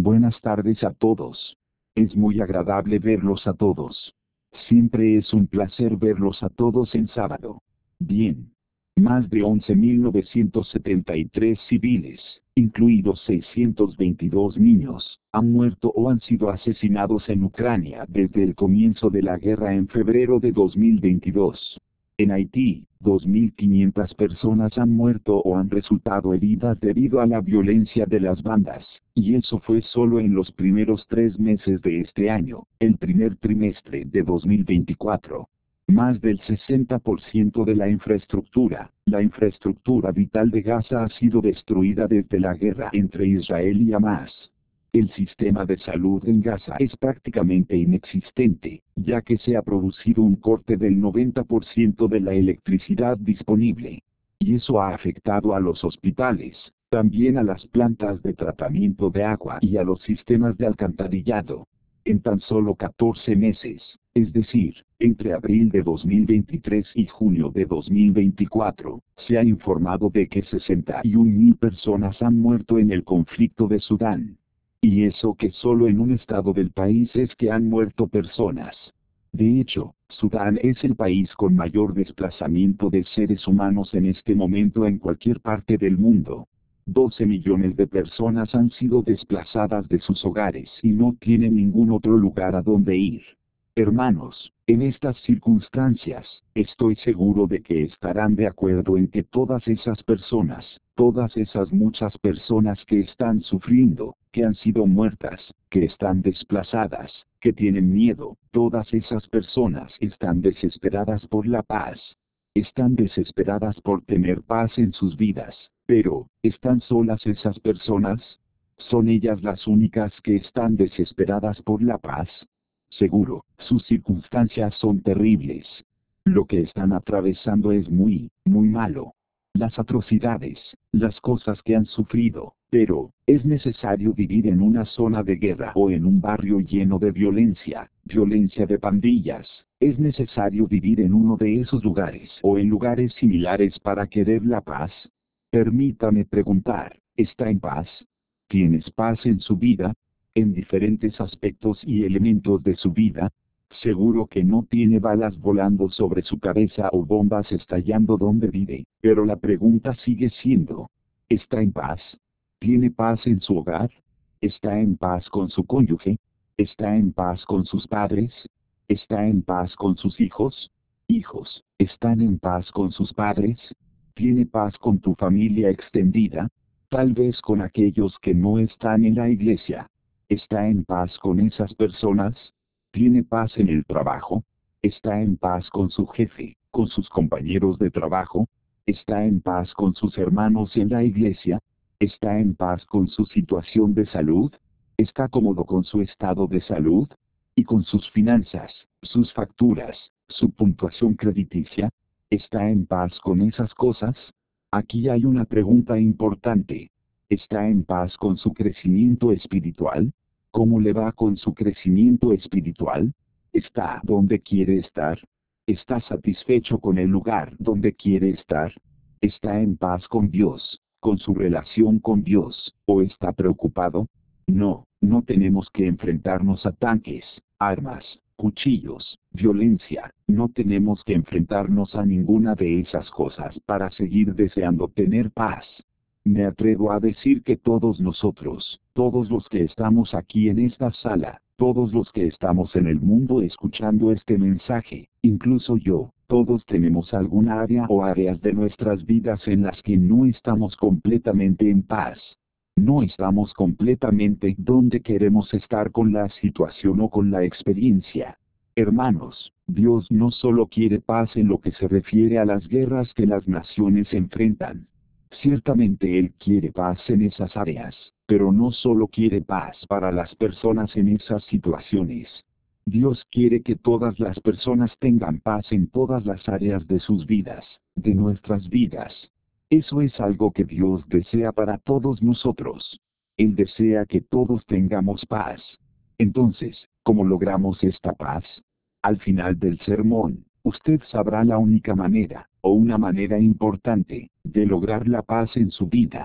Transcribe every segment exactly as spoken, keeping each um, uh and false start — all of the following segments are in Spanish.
Buenas tardes a todos. Es muy agradable verlos a todos. Siempre es un placer verlos a todos en sábado. Bien. Más de once mil novecientos setenta y tres civiles, incluidos seiscientos veintidós niños, han muerto o han sido asesinados en Ucrania desde el comienzo de la guerra en febrero de dos mil veintidós. En Haití, dos mil quinientas personas han muerto o han resultado heridas debido a la violencia de las bandas, y eso fue solo en los primeros tres meses de este año, el primer trimestre de dos mil veinticuatro. Más del sesenta por ciento de la infraestructura, la infraestructura vital de Gaza ha sido destruida desde la guerra entre Israel y Hamás. El sistema de salud en Gaza es prácticamente inexistente, ya que se ha producido un corte del noventa por ciento de la electricidad disponible. Y eso ha afectado a los hospitales, también a las plantas de tratamiento de agua y a los sistemas de alcantarillado. En tan solo catorce meses, es decir, entre abril de dos mil veintitrés y junio de dos mil veinticuatro, se ha informado de que sesenta y una mil personas han muerto en el conflicto de Sudán. Y eso que solo en un estado del país es que han muerto personas. De hecho, Sudán es el país con mayor desplazamiento de seres humanos en este momento en cualquier parte del mundo. doce millones de personas han sido desplazadas de sus hogares y no tienen ningún otro lugar a donde ir. Hermanos, en estas circunstancias, estoy seguro de que estarán de acuerdo en que todas esas personas, todas esas muchas personas que están sufriendo, que han sido muertas, que están desplazadas, que tienen miedo, todas esas personas están desesperadas por la paz. Están desesperadas por tener paz en sus vidas, pero, ¿están solas esas personas? ¿Son ellas las únicas que están desesperadas por la paz? Seguro, sus circunstancias son terribles. Lo que están atravesando es muy, muy malo. Las atrocidades, las cosas que han sufrido, pero, ¿es necesario vivir en una zona de guerra o en un barrio lleno de violencia, violencia de pandillas? ¿Es necesario vivir en uno de esos lugares o en lugares similares para querer la paz? Permítame preguntar, ¿está en paz? ¿Tienes paz en su vida? ¿En diferentes aspectos y elementos de su vida? Seguro que no tiene balas volando sobre su cabeza o bombas estallando donde vive, pero la pregunta sigue siendo, ¿está en paz? ¿Tiene paz en su hogar? ¿Está en paz con su cónyuge? ¿Está en paz con sus padres? ¿Está en paz con sus hijos? Hijos, ¿están en paz con sus padres? ¿Tiene paz con tu familia extendida? Tal vez con aquellos que no están en la iglesia. ¿Está en paz con esas personas? ¿Tiene paz en el trabajo? ¿Está en paz con su jefe, con sus compañeros de trabajo? ¿Está en paz con sus hermanos en la iglesia? ¿Está en paz con su situación de salud? ¿Está cómodo con su estado de salud? ¿Y con sus finanzas, sus facturas, su puntuación crediticia? ¿Está en paz con esas cosas? Aquí hay una pregunta importante. ¿Está en paz con su crecimiento espiritual? ¿Cómo le va con su crecimiento espiritual? ¿Está donde quiere estar? ¿Está satisfecho con el lugar donde quiere estar? ¿Está en paz con Dios, con su relación con Dios, o está preocupado? No, no tenemos que enfrentarnos a tanques, armas, cuchillos, violencia, no tenemos que enfrentarnos a ninguna de esas cosas para seguir deseando tener paz. Me atrevo a decir que todos nosotros, todos los que estamos aquí en esta sala, todos los que estamos en el mundo escuchando este mensaje, incluso yo, todos tenemos alguna área o áreas de nuestras vidas en las que no estamos completamente en paz. No estamos completamente donde queremos estar con la situación o con la experiencia. Hermanos, Dios no solo quiere paz en lo que se refiere a las guerras que las naciones enfrentan. Ciertamente Él quiere paz en esas áreas, pero no solo quiere paz para las personas en esas situaciones. Dios quiere que todas las personas tengan paz en todas las áreas de sus vidas, de nuestras vidas. Eso es algo que Dios desea para todos nosotros. Él desea que todos tengamos paz. Entonces, ¿cómo logramos esta paz? Al final del sermón, usted sabrá la única manera, o una manera importante, de lograr la paz en su vida.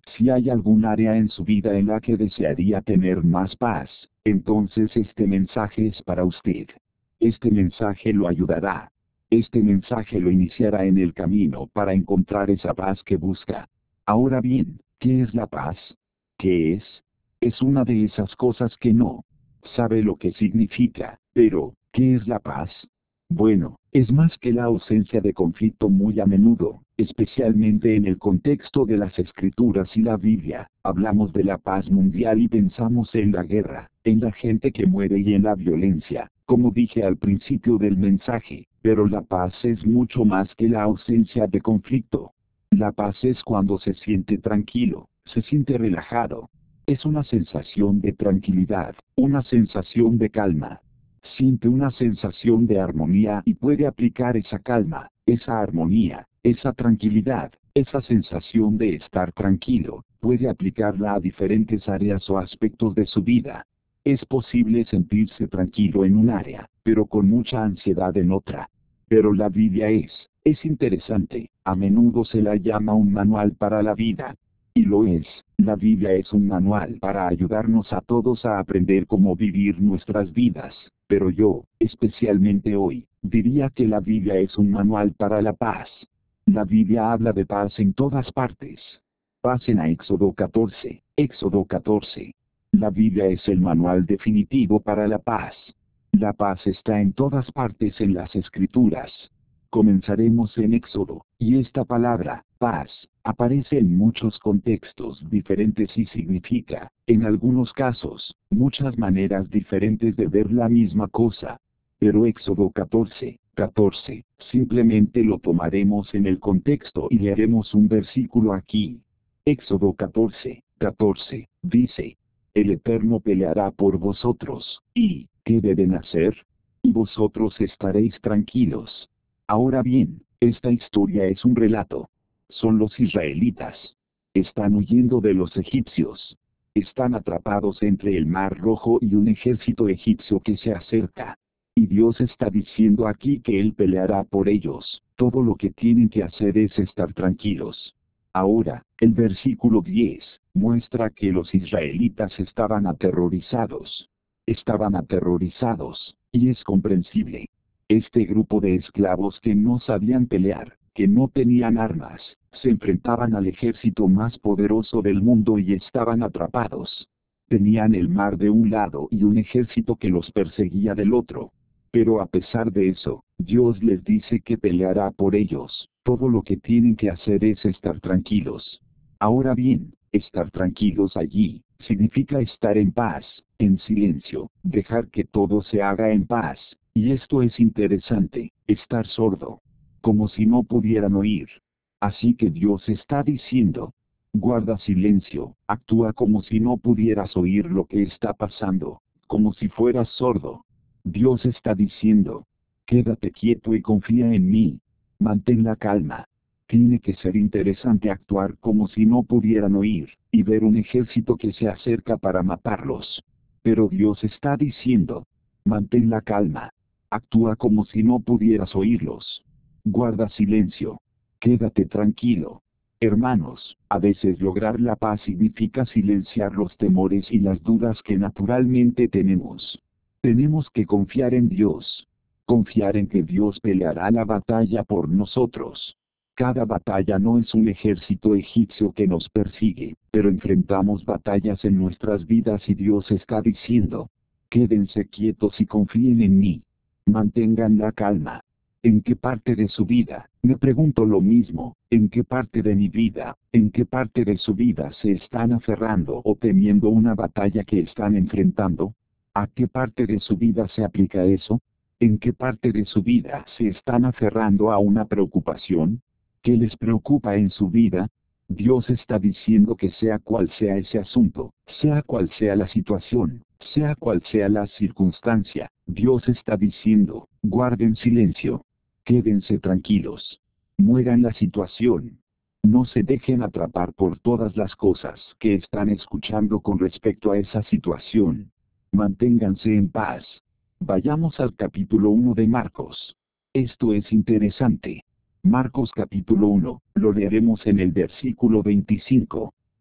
Si hay algún área en su vida en la que desearía tener más paz, entonces este mensaje es para usted. Este mensaje lo ayudará. Este mensaje lo iniciará en el camino para encontrar esa paz que busca. Ahora bien, ¿qué es la paz? ¿Qué es? Es una de esas cosas que no sabe lo que significa, pero, ¿qué es la paz? Bueno, es más que la ausencia de conflicto muy a menudo, especialmente en el contexto de las Escrituras y la Biblia. Hablamos de la paz mundial y pensamos en la guerra, en la gente que muere y en la violencia, como dije al principio del mensaje, pero la paz es mucho más que la ausencia de conflicto. La paz es cuando se siente tranquilo, se siente relajado. Es una sensación de tranquilidad, una sensación de calma. Siente una sensación de armonía y puede aplicar esa calma, esa armonía, esa tranquilidad, esa sensación de estar tranquilo, puede aplicarla a diferentes áreas o aspectos de su vida. Es posible sentirse tranquilo en un área, pero con mucha ansiedad en otra. Pero la Biblia es, es interesante, a menudo se la llama un manual para la vida. Y lo es, la Biblia es un manual para ayudarnos a todos a aprender cómo vivir nuestras vidas, pero yo, especialmente hoy, diría que la Biblia es un manual para la paz. La Biblia habla de paz en todas partes. Pasen a Éxodo catorce, Éxodo catorce. La Biblia es el manual definitivo para la paz. La paz está en todas partes en las Escrituras. Comenzaremos en Éxodo, y esta palabra, paz, aparece en muchos contextos diferentes y significa, en algunos casos, muchas maneras diferentes de ver la misma cosa. Pero Éxodo catorce, catorce, simplemente lo tomaremos en el contexto y leeremos un versículo aquí. Éxodo catorce, catorce, dice: El Eterno peleará por vosotros, y, ¿qué deben hacer? Y vosotros estaréis tranquilos. Ahora bien, esta historia es un relato. Son los israelitas. Están huyendo de los egipcios. Están atrapados entre el Mar Rojo y un ejército egipcio que se acerca. Y Dios está diciendo aquí que Él peleará por ellos. Todo lo que tienen que hacer es estar tranquilos. Ahora, el versículo diez, muestra que los israelitas estaban aterrorizados. Estaban aterrorizados, y es comprensible. Este grupo de esclavos que no sabían pelear, que no tenían armas, se enfrentaban al ejército más poderoso del mundo y estaban atrapados. Tenían el mar de un lado y un ejército que los perseguía del otro. Pero a pesar de eso, Dios les dice que peleará por ellos. Todo lo que tienen que hacer es estar tranquilos. Ahora bien, estar tranquilos allí, significa estar en paz, en silencio, dejar que todo se haga en paz. Y esto es interesante, estar sordo. Como si no pudieran oír. Así que Dios está diciendo: guarda silencio, actúa como si no pudieras oír lo que está pasando, como si fueras sordo. Dios está diciendo: quédate quieto y confía en mí. Mantén la calma. Tiene que ser interesante actuar como si no pudieran oír, y ver un ejército que se acerca para matarlos. Pero Dios está diciendo: mantén la calma. Actúa como si no pudieras oírlos. Guarda silencio. Quédate tranquilo. Hermanos, a veces lograr la paz significa silenciar los temores y las dudas que naturalmente tenemos. Tenemos que confiar en Dios. Confiar en que Dios peleará la batalla por nosotros. Cada batalla no es un ejército egipcio que nos persigue, pero enfrentamos batallas en nuestras vidas y Dios está diciendo: quédense quietos y confíen en mí. Mantengan la calma. ¿En qué parte de su vida? Me pregunto lo mismo, ¿en qué parte de mi vida, en qué parte de su vida se están aferrando o temiendo una batalla que están enfrentando? ¿A qué parte de su vida se aplica eso? ¿En qué parte de su vida se están aferrando a una preocupación? ¿Qué les preocupa en su vida? Dios está diciendo que sea cual sea ese asunto, sea cual sea la situación, sea cual sea la circunstancia, Dios está diciendo: guarden silencio. Quédense tranquilos. Mueran la situación. No se dejen atrapar por todas las cosas que están escuchando con respecto a esa situación. Manténganse en paz. Vayamos al capítulo uno de Marcos. Esto es interesante. Marcos capítulo uno, lo leeremos en el versículo veinticinco.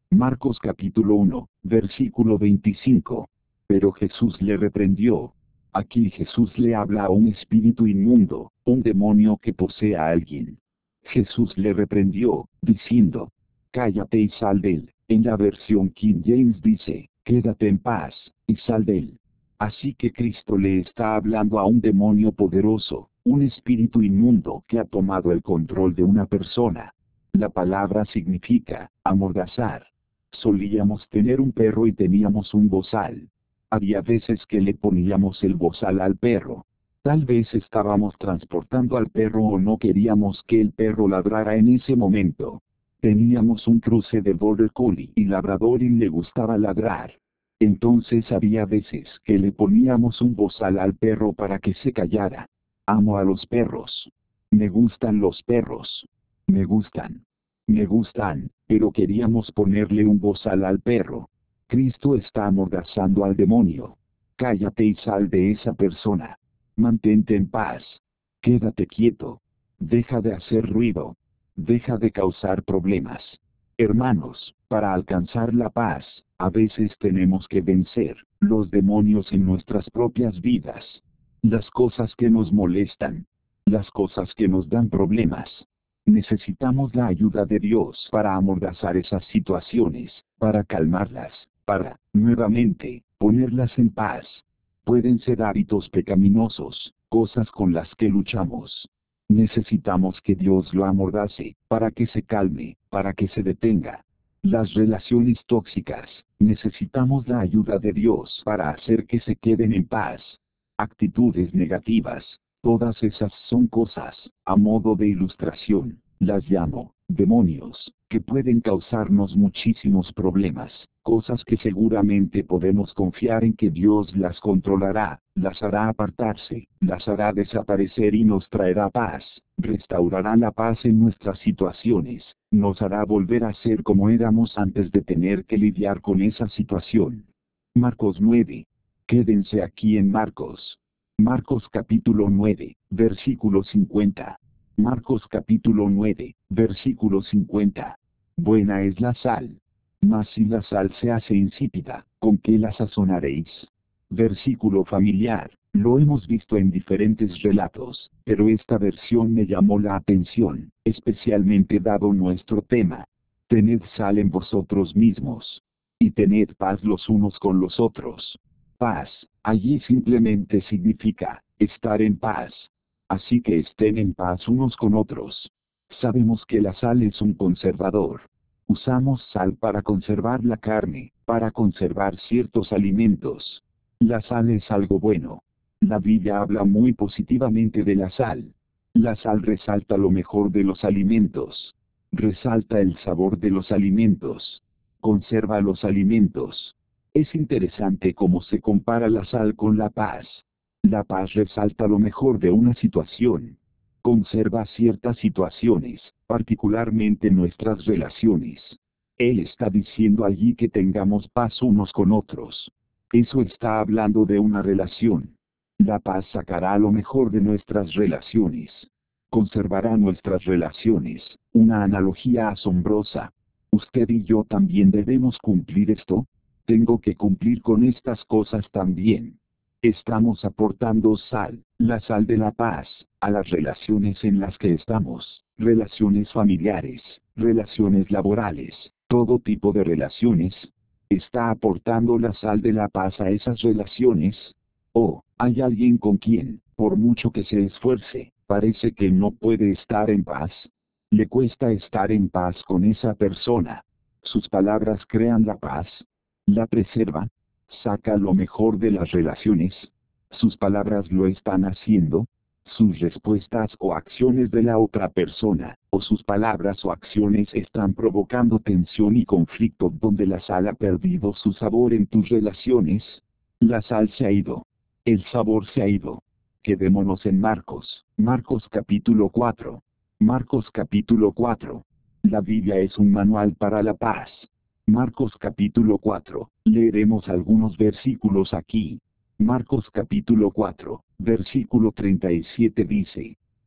Marcos capítulo uno, versículo veinticinco. Pero Jesús le reprendió. Aquí Jesús le habla a un espíritu inmundo, un demonio que posee a alguien. Jesús le reprendió, diciendo, cállate y sal de él. En la versión King James dice, quédate en paz, y sal de él. Así que Cristo le está hablando a un demonio poderoso, un espíritu inmundo que ha tomado el control de una persona. La palabra significa, amordazar. Solíamos tener un perro y teníamos un bozal. Había veces que le poníamos el bozal al perro. Tal vez estábamos transportando al perro o no queríamos que el perro ladrara en ese momento. Teníamos un cruce de Border Collie y Labrador y le gustaba ladrar. Entonces había veces que le poníamos un bozal al perro para que se callara. Amo a los perros. Me gustan los perros. Me gustan. Me gustan, pero queríamos ponerle un bozal al perro. Cristo está amordazando al demonio. Cállate y sal de esa persona. Mantente en paz. Quédate quieto. Deja de hacer ruido. Deja de causar problemas. Hermanos, para alcanzar la paz, a veces tenemos que vencer los demonios en nuestras propias vidas. Las cosas que nos molestan. Las cosas que nos dan problemas. Necesitamos la ayuda de Dios para amordazar esas situaciones, para calmarlas, para, nuevamente, ponerlas en paz. Pueden ser hábitos pecaminosos, cosas con las que luchamos. Necesitamos que Dios lo amordace, para que se calme, para que se detenga. Las relaciones tóxicas, necesitamos la ayuda de Dios para hacer que se queden en paz. Actitudes negativas, todas esas son cosas, a modo de ilustración, las llamo, demonios, que pueden causarnos muchísimos problemas, cosas que seguramente podemos confiar en que Dios las controlará, las hará apartarse, las hará desaparecer y nos traerá paz, restaurará la paz en nuestras situaciones, nos hará volver a ser como éramos antes de tener que lidiar con esa situación. Marcos nueve. Quédense aquí en Marcos. Marcos capítulo nueve, versículo cincuenta. Marcos capítulo nueve, versículo cincuenta. Buena es la sal. Mas si la sal se hace insípida, ¿con qué la sazonaréis? Versículo familiar. Lo hemos visto en diferentes relatos, pero esta versión me llamó la atención, especialmente dado nuestro tema. Tened sal en vosotros mismos. Y tened paz los unos con los otros. Paz, allí simplemente significa, estar en paz. Así que estén en paz unos con otros. Sabemos que la sal es un conservador. Usamos sal para conservar la carne, para conservar ciertos alimentos. La sal es algo bueno. La Biblia habla muy positivamente de la sal. La sal resalta lo mejor de los alimentos. Resalta el sabor de los alimentos. Conserva los alimentos. Es interesante cómo se compara la sal con la paz. La paz resalta lo mejor de una situación. Conserva ciertas situaciones, particularmente nuestras relaciones. Él está diciendo allí que tengamos paz unos con otros. Eso está hablando de una relación. La paz sacará lo mejor de nuestras relaciones. Conservará nuestras relaciones, una analogía asombrosa. ¿Usted y yo también debemos cumplir esto? Tengo que cumplir con estas cosas también. Estamos aportando sal, la sal de la paz, a las relaciones en las que estamos, relaciones familiares, relaciones laborales, todo tipo de relaciones. ¿Está aportando la sal de la paz a esas relaciones? ¿O hay alguien con quien, por mucho que se esfuerce, parece que no puede estar en paz? ¿Le cuesta estar en paz con esa persona? ¿Sus palabras crean la paz? ¿La preservan? ¿Saca lo mejor de las relaciones? ¿Sus palabras lo están haciendo? ¿Sus respuestas o acciones de la otra persona, o sus palabras o acciones están provocando tensión y conflicto donde la sal ha perdido su sabor en tus relaciones? La sal se ha ido. El sabor se ha ido. Quedémonos en Marcos, Marcos capítulo cuatro. Marcos capítulo cuatro. La Biblia es un manual para la paz. Marcos capítulo cuatro. Leeremos algunos versículos aquí. Marcos capítulo cuatro, versículo treinta y siete dice: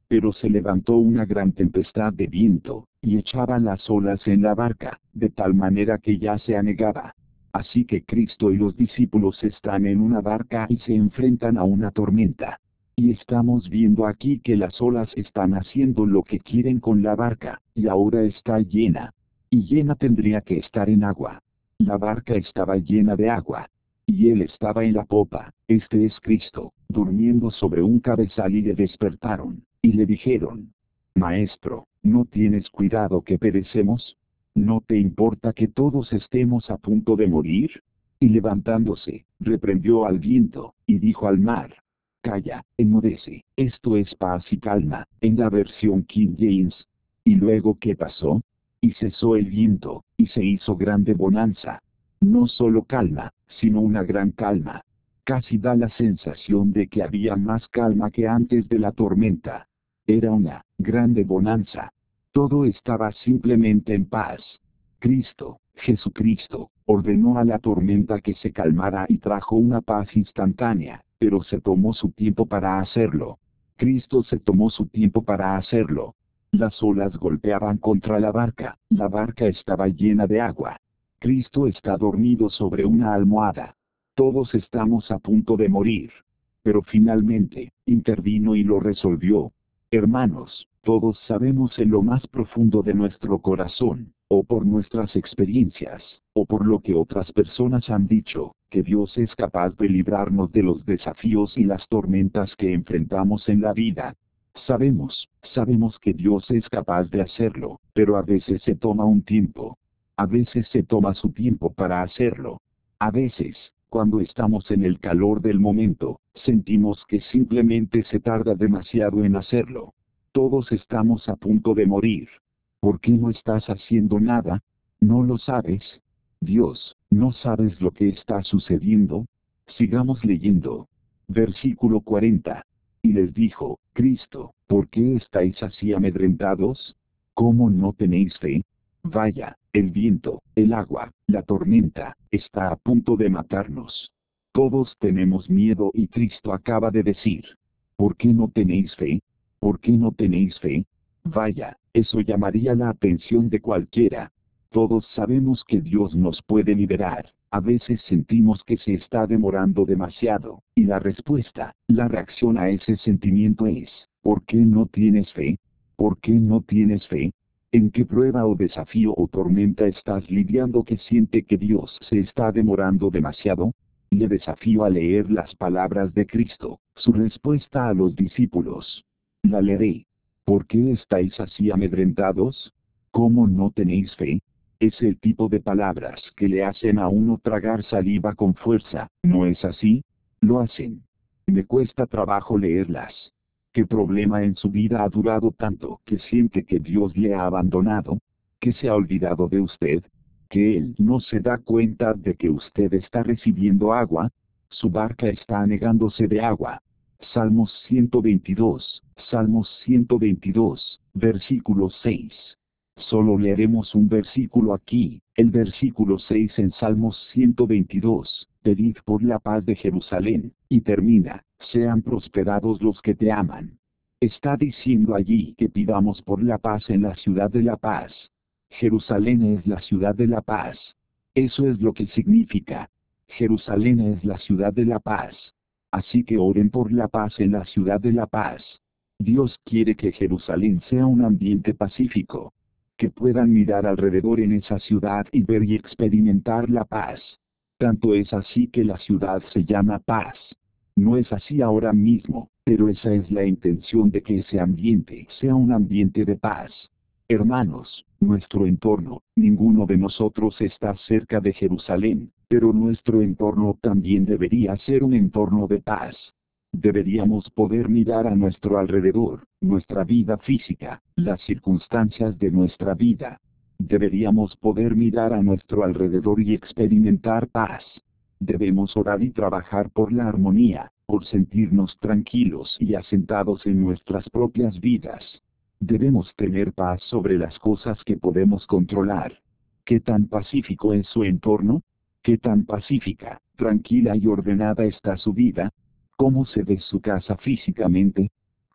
Pero se levantó una gran tempestad de viento, y echaba las olas en la barca, de tal manera que ya se anegaba. Así que Cristo y los discípulos están en una barca y se enfrentan a una tormenta. Y estamos viendo aquí que las olas están haciendo lo que quieren con la barca, y ahora está llena. Y llena tendría que estar en agua. La barca estaba llena de agua. Y él estaba en la popa, este es Cristo, durmiendo sobre un cabezal y le despertaron, y le dijeron: Maestro, ¿no tienes cuidado que perecemos? ¿No te importa que todos estemos a punto de morir? Y levantándose, reprendió al viento, y dijo al mar: Calla, enmudece. Esto es paz y calma, en la versión King James. ¿Y luego qué pasó? Y cesó el viento, y se hizo grande bonanza. No solo calma, sino una gran calma. Casi da la sensación de que había más calma que antes de la tormenta. Era una grande bonanza. Todo estaba simplemente en paz. Cristo, Jesucristo, ordenó a la tormenta que se calmara y trajo una paz instantánea, pero se tomó su tiempo para hacerlo. Cristo se tomó su tiempo para hacerlo. Las olas golpeaban contra la barca, la barca estaba llena de agua. Cristo está dormido sobre una almohada. Todos estamos a punto de morir. Pero finalmente, intervino y lo resolvió. Hermanos, todos sabemos en lo más profundo de nuestro corazón, o por nuestras experiencias, o por lo que otras personas han dicho, que Dios es capaz de librarnos de los desafíos y las tormentas que enfrentamos en la vida. Sabemos, sabemos que Dios es capaz de hacerlo, pero a veces se toma un tiempo. A veces se toma su tiempo para hacerlo. A veces, cuando estamos en el calor del momento, sentimos que simplemente se tarda demasiado en hacerlo. Todos estamos a punto de morir. ¿Por qué no estás haciendo nada? ¿No lo sabes? Dios, ¿no sabes lo que está sucediendo? Sigamos leyendo. Versículo cuarenta. Y les dijo: Cristo, ¿por qué estáis así amedrentados? ¿Cómo no tenéis fe? Vaya, el viento, el agua, la tormenta, está a punto de matarnos. Todos tenemos miedo y Cristo acaba de decir: ¿por qué no tenéis fe? ¿Por qué no tenéis fe? Vaya, eso llamaría la atención de cualquiera. Todos sabemos que Dios nos puede liberar. A veces sentimos que se está demorando demasiado, y la respuesta, la reacción a ese sentimiento es: ¿por qué no tienes fe? ¿Por qué no tienes fe? ¿En qué prueba o desafío o tormenta estás lidiando que siente que Dios se está demorando demasiado? Le desafío a leer las palabras de Cristo, su respuesta a los discípulos. La leeré. ¿Por qué estáis así amedrentados? ¿Cómo no tenéis fe? Es el tipo de palabras que le hacen a uno tragar saliva con fuerza, ¿no es así? Lo hacen. Me cuesta trabajo leerlas. ¿Qué problema en su vida ha durado tanto que siente que Dios le ha abandonado? ¿Que se ha olvidado de usted? ¿Que Él no se da cuenta de que usted está recibiendo agua? Su barca está anegándose de agua. Salmos ciento veintidós, Salmos ciento veintidós, versículo seis. Solo leeremos un versículo aquí, el versículo seis en Salmos ciento veintidós, pedid por la paz de Jerusalén, y termina: sean prosperados los que te aman. Está diciendo allí que pidamos por la paz en la ciudad de la paz. Jerusalén es la ciudad de la paz. Eso es lo que significa. Jerusalén es la ciudad de la paz. Así que oren por la paz en la ciudad de la paz. Dios quiere que Jerusalén sea un ambiente pacífico. Que puedan mirar alrededor en esa ciudad y ver y experimentar la paz. Tanto es así que la ciudad se llama paz. No es así ahora mismo, pero esa es la intención de que ese ambiente sea un ambiente de paz. Hermanos, nuestro entorno, ninguno de nosotros está cerca de Jerusalén, pero nuestro entorno también debería ser un entorno de paz. Deberíamos poder mirar a nuestro alrededor, nuestra vida física, las circunstancias de nuestra vida. Deberíamos poder mirar a nuestro alrededor y experimentar paz. Debemos orar y trabajar por la armonía, por sentirnos tranquilos y asentados en nuestras propias vidas. Debemos tener paz sobre las cosas que podemos controlar. ¿Qué tan pacífico es su entorno? ¿Qué tan pacífica, tranquila y ordenada está su vida? ¿Cómo se ve su casa físicamente?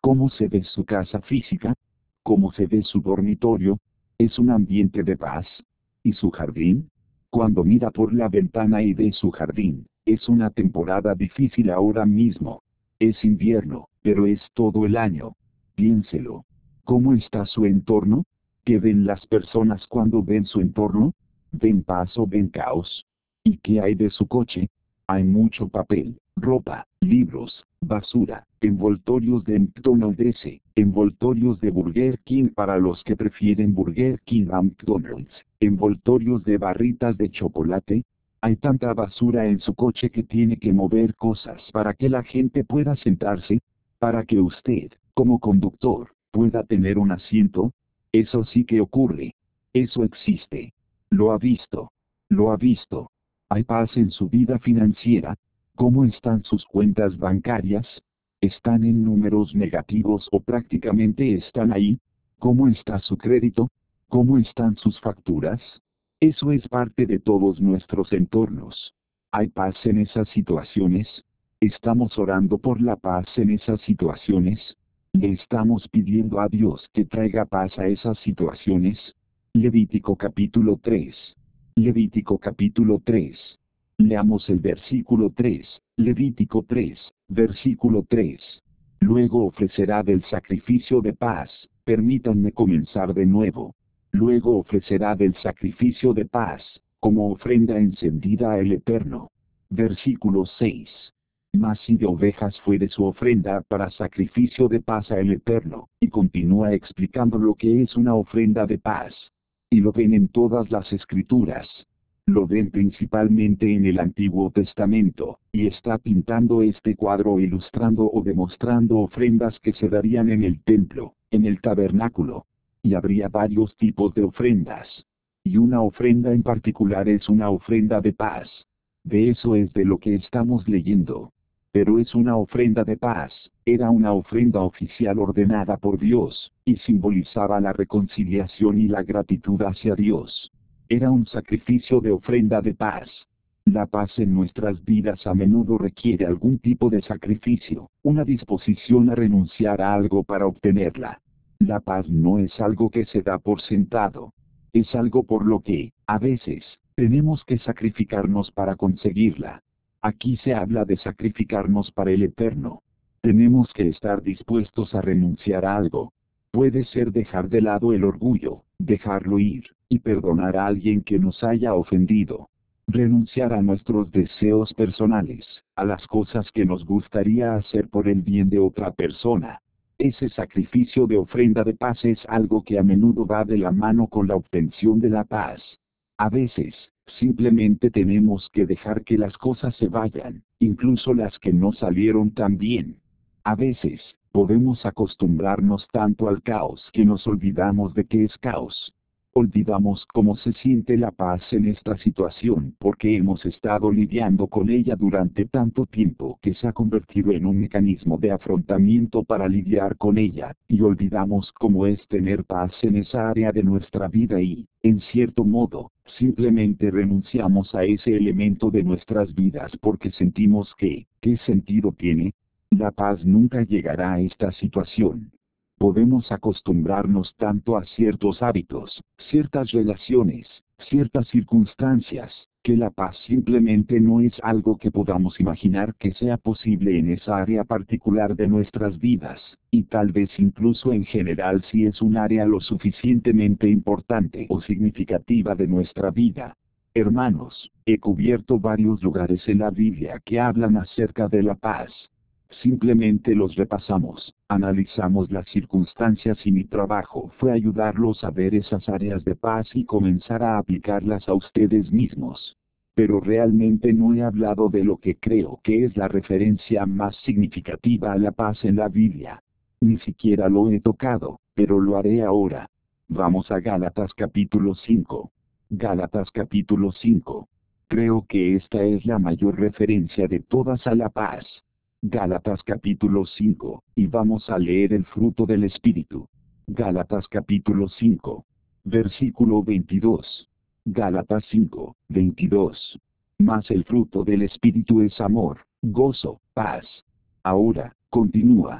¿Cómo se ve su casa física? ¿Cómo se ve su dormitorio? ¿Es un ambiente de paz? ¿Y su jardín? Cuando mira por la ventana y ve su jardín, es una temporada difícil ahora mismo. Es invierno, pero es todo el año. Piénselo. ¿Cómo está su entorno? ¿Qué ven las personas cuando ven su entorno? ¿Ven paz o ven caos? ¿Y qué hay de su coche? Hay mucho papel, ropa, libros, basura, envoltorios de McDonald's, envoltorios de Burger King para los que prefieren Burger King a McDonald's, envoltorios de barritas de chocolate. Hay tanta basura en su coche que tiene que mover cosas para que la gente pueda sentarse, para que usted, como conductor, pueda tener un asiento. Eso sí que ocurre. Eso existe. Lo ha visto. Lo ha visto. ¿Hay paz en su vida financiera? ¿Cómo están sus cuentas bancarias? ¿Están en números negativos o prácticamente están ahí? ¿Cómo está su crédito? ¿Cómo están sus facturas? Eso es parte de todos nuestros entornos. ¿Hay paz en esas situaciones? ¿Estamos orando por la paz en esas situaciones? ¿Le estamos pidiendo a Dios que traiga paz a esas situaciones? Levítico capítulo tres. Levítico capítulo tres. Leamos el versículo tres, Levítico tres, versículo tres. Luego ofrecerá del sacrificio de paz, permítanme comenzar de nuevo. Luego ofrecerá del sacrificio de paz, como ofrenda encendida al Eterno. Versículo seis. Mas si de ovejas fuere su ofrenda para sacrificio de paz al Eterno, y continúa explicando lo que es una ofrenda de paz. Y lo ven en todas las escrituras. Lo ven principalmente en el Antiguo Testamento, y está pintando este cuadro ilustrando o demostrando ofrendas que se darían en el templo, en el tabernáculo. Y habría varios tipos de ofrendas. Y una ofrenda en particular es una ofrenda de paz. De eso es de lo que estamos leyendo. Pero es una ofrenda de paz, era una ofrenda oficial ordenada por Dios, y simbolizaba la reconciliación y la gratitud hacia Dios. Era un sacrificio de ofrenda de paz. La paz en nuestras vidas a menudo requiere algún tipo de sacrificio, una disposición a renunciar a algo para obtenerla. La paz no es algo que se da por sentado. Es algo por lo que, a veces, tenemos que sacrificarnos para conseguirla. Aquí se habla de sacrificarnos para el Eterno. Tenemos que estar dispuestos a renunciar a algo. Puede ser dejar de lado el orgullo, dejarlo ir, y perdonar a alguien que nos haya ofendido. Renunciar a nuestros deseos personales, a las cosas que nos gustaría hacer por el bien de otra persona. Ese sacrificio de ofrenda de paz es algo que a menudo va de la mano con la obtención de la paz. A veces, simplemente tenemos que dejar que las cosas se vayan, incluso las que no salieron tan bien. A veces, podemos acostumbrarnos tanto al caos que nos olvidamos de que es caos. Olvidamos cómo se siente la paz en esta situación porque hemos estado lidiando con ella durante tanto tiempo que se ha convertido en un mecanismo de afrontamiento para lidiar con ella, y olvidamos cómo es tener paz en esa área de nuestra vida y, en cierto modo, simplemente renunciamos a ese elemento de nuestras vidas porque sentimos que, ¿qué sentido tiene? La paz nunca llegará a esta situación. Podemos acostumbrarnos tanto a ciertos hábitos, ciertas relaciones, ciertas circunstancias, que la paz simplemente no es algo que podamos imaginar que sea posible en esa área particular de nuestras vidas, y tal vez incluso en general si es un área lo suficientemente importante o significativa de nuestra vida. Hermanos, he cubierto varios lugares en la Biblia que hablan acerca de la paz. Simplemente los repasamos, analizamos las circunstancias y mi trabajo fue ayudarlos a ver esas áreas de paz y comenzar a aplicarlas a ustedes mismos. Pero realmente no he hablado de lo que creo que es la referencia más significativa a la paz en la Biblia. Ni siquiera lo he tocado, pero lo haré ahora. Vamos a Gálatas capítulo cinco. Gálatas capítulo cinco. Creo que esta es la mayor referencia de todas a la paz. Gálatas capítulo cinco, y vamos a leer el fruto del Espíritu. Gálatas capítulo cinco, versículo veintidós. Gálatas cinco, veintidós. Mas el fruto del Espíritu es amor, gozo, paz. Ahora, continúa.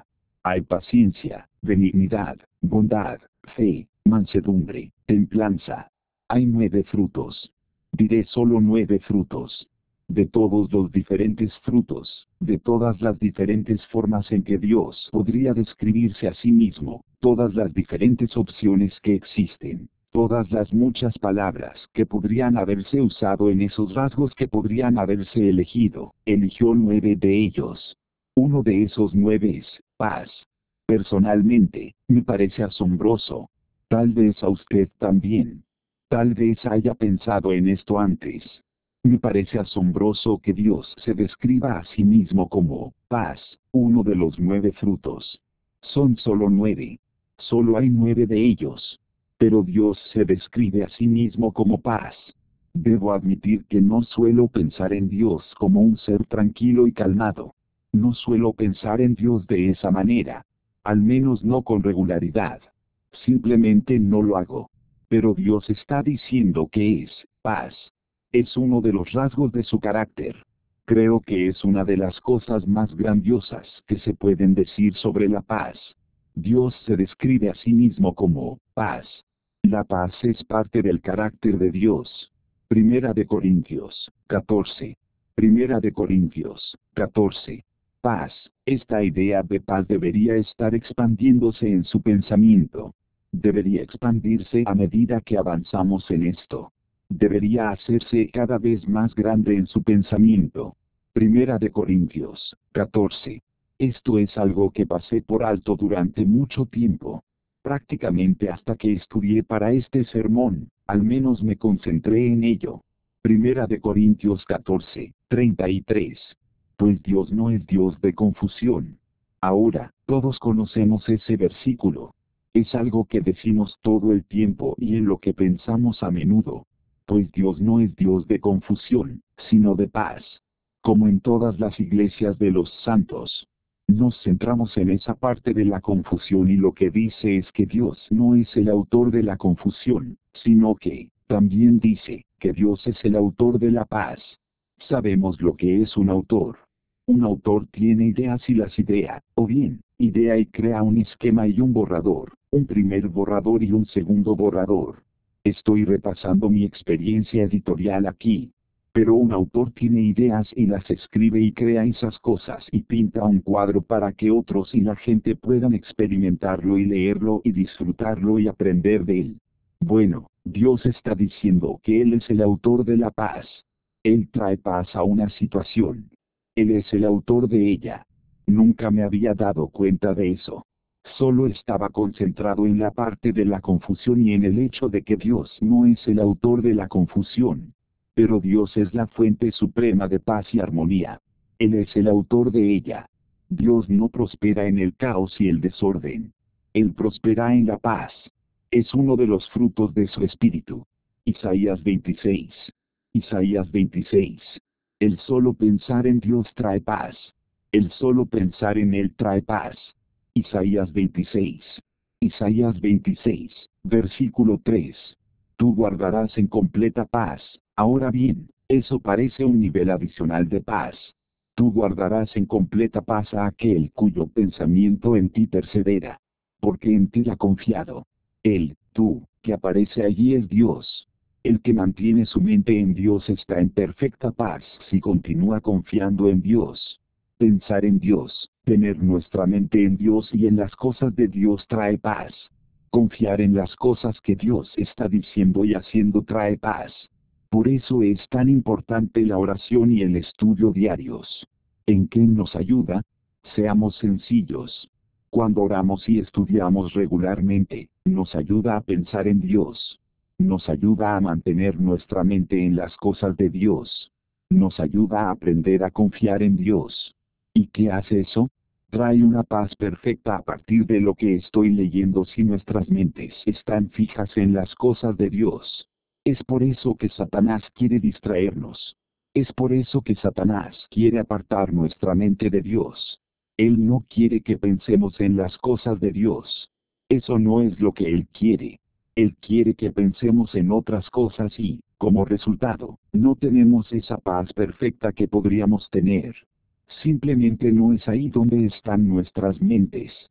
Hay paciencia, benignidad, bondad, fe, mansedumbre, templanza. Hay nueve frutos. Diré solo nueve frutos. De todos los diferentes frutos, de todas las diferentes formas en que Dios podría describirse a sí mismo, todas las diferentes opciones que existen, todas las muchas palabras que podrían haberse usado en esos rasgos que podrían haberse elegido, eligió nueve de ellos. Uno de esos nueve es paz. Personalmente, me parece asombroso. Tal vez a usted también. Tal vez haya pensado en esto antes. Me parece asombroso que Dios se describa a sí mismo como paz, uno de los nueve frutos. Son solo nueve. Solo hay nueve de ellos. Pero Dios se describe a sí mismo como paz. Debo admitir que no suelo pensar en Dios como un ser tranquilo y calmado. No suelo pensar en Dios de esa manera. Al menos no con regularidad. Simplemente no lo hago. Pero Dios está diciendo que es paz. Es uno de los rasgos de su carácter. Creo que es una de las cosas más grandiosas que se pueden decir sobre la paz. Dios se describe a sí mismo como paz. La paz es parte del carácter de Dios. Primera de Corintios, catorce. Primera de Corintios, catorce. Paz. Esta idea de paz debería estar expandiéndose en su pensamiento. Debería expandirse a medida que avanzamos en esto. Debería hacerse cada vez más grande en su pensamiento. Primera de Corintios, catorce. Esto es algo que pasé por alto durante mucho tiempo. Prácticamente hasta que estudié para este sermón, al menos me concentré en ello. Primera de Corintios catorce, treinta y tres. Pues Dios no es Dios de confusión. Ahora, todos conocemos ese versículo. Es algo que decimos todo el tiempo y en lo que pensamos a menudo. Pues Dios no es Dios de confusión, sino de paz. Como en todas las iglesias de los santos. Nos centramos en esa parte de la confusión y lo que dice es que Dios no es el autor de la confusión, sino que, también dice, que Dios es el autor de la paz. Sabemos lo que es un autor. Un autor tiene ideas y las idea, o bien, idea y crea un esquema y un borrador, un primer borrador y un segundo borrador. Estoy repasando mi experiencia editorial aquí. Pero un autor tiene ideas y las escribe y crea esas cosas y pinta un cuadro para que otros y la gente puedan experimentarlo y leerlo y disfrutarlo y aprender de él. Bueno, Dios está diciendo que Él es el autor de la paz. Él trae paz a una situación. Él es el autor de ella. Nunca me había dado cuenta de eso. Solo estaba concentrado en la parte de la confusión y en el hecho de que Dios no es el autor de la confusión. Pero Dios es la fuente suprema de paz y armonía. Él es el autor de ella. Dios no prospera en el caos y el desorden. Él prospera en la paz. Es uno de los frutos de su espíritu. Isaías veintiséis. Isaías veintiséis. El solo pensar en Dios trae paz. El solo pensar en Él trae paz. Isaías veintiséis. Isaías veintiséis, versículo tres. Tú guardarás en completa paz. Ahora bien, eso parece un nivel adicional de paz. Tú guardarás en completa paz a aquel cuyo pensamiento en ti persevera. Porque en ti ha confiado. Él, tú, que aparece allí es Dios. El que mantiene su mente en Dios está en perfecta paz si continúa confiando en Dios. Pensar en Dios, tener nuestra mente en Dios y en las cosas de Dios trae paz. Confiar en las cosas que Dios está diciendo y haciendo trae paz. Por eso es tan importante la oración y el estudio diarios. ¿En qué nos ayuda? Seamos sencillos. Cuando oramos y estudiamos regularmente, nos ayuda a pensar en Dios. Nos ayuda a mantener nuestra mente en las cosas de Dios. Nos ayuda a aprender a confiar en Dios. ¿Y qué hace eso? Trae una paz perfecta a partir de lo que estoy leyendo si nuestras mentes están fijas en las cosas de Dios. Es por eso que Satanás quiere distraernos. Es por eso que Satanás quiere apartar nuestra mente de Dios. Él no quiere que pensemos en las cosas de Dios. Eso no es lo que Él quiere. Él quiere que pensemos en otras cosas y, como resultado, no tenemos esa paz perfecta que podríamos tener. Simplemente no es ahí donde están nuestras mentes.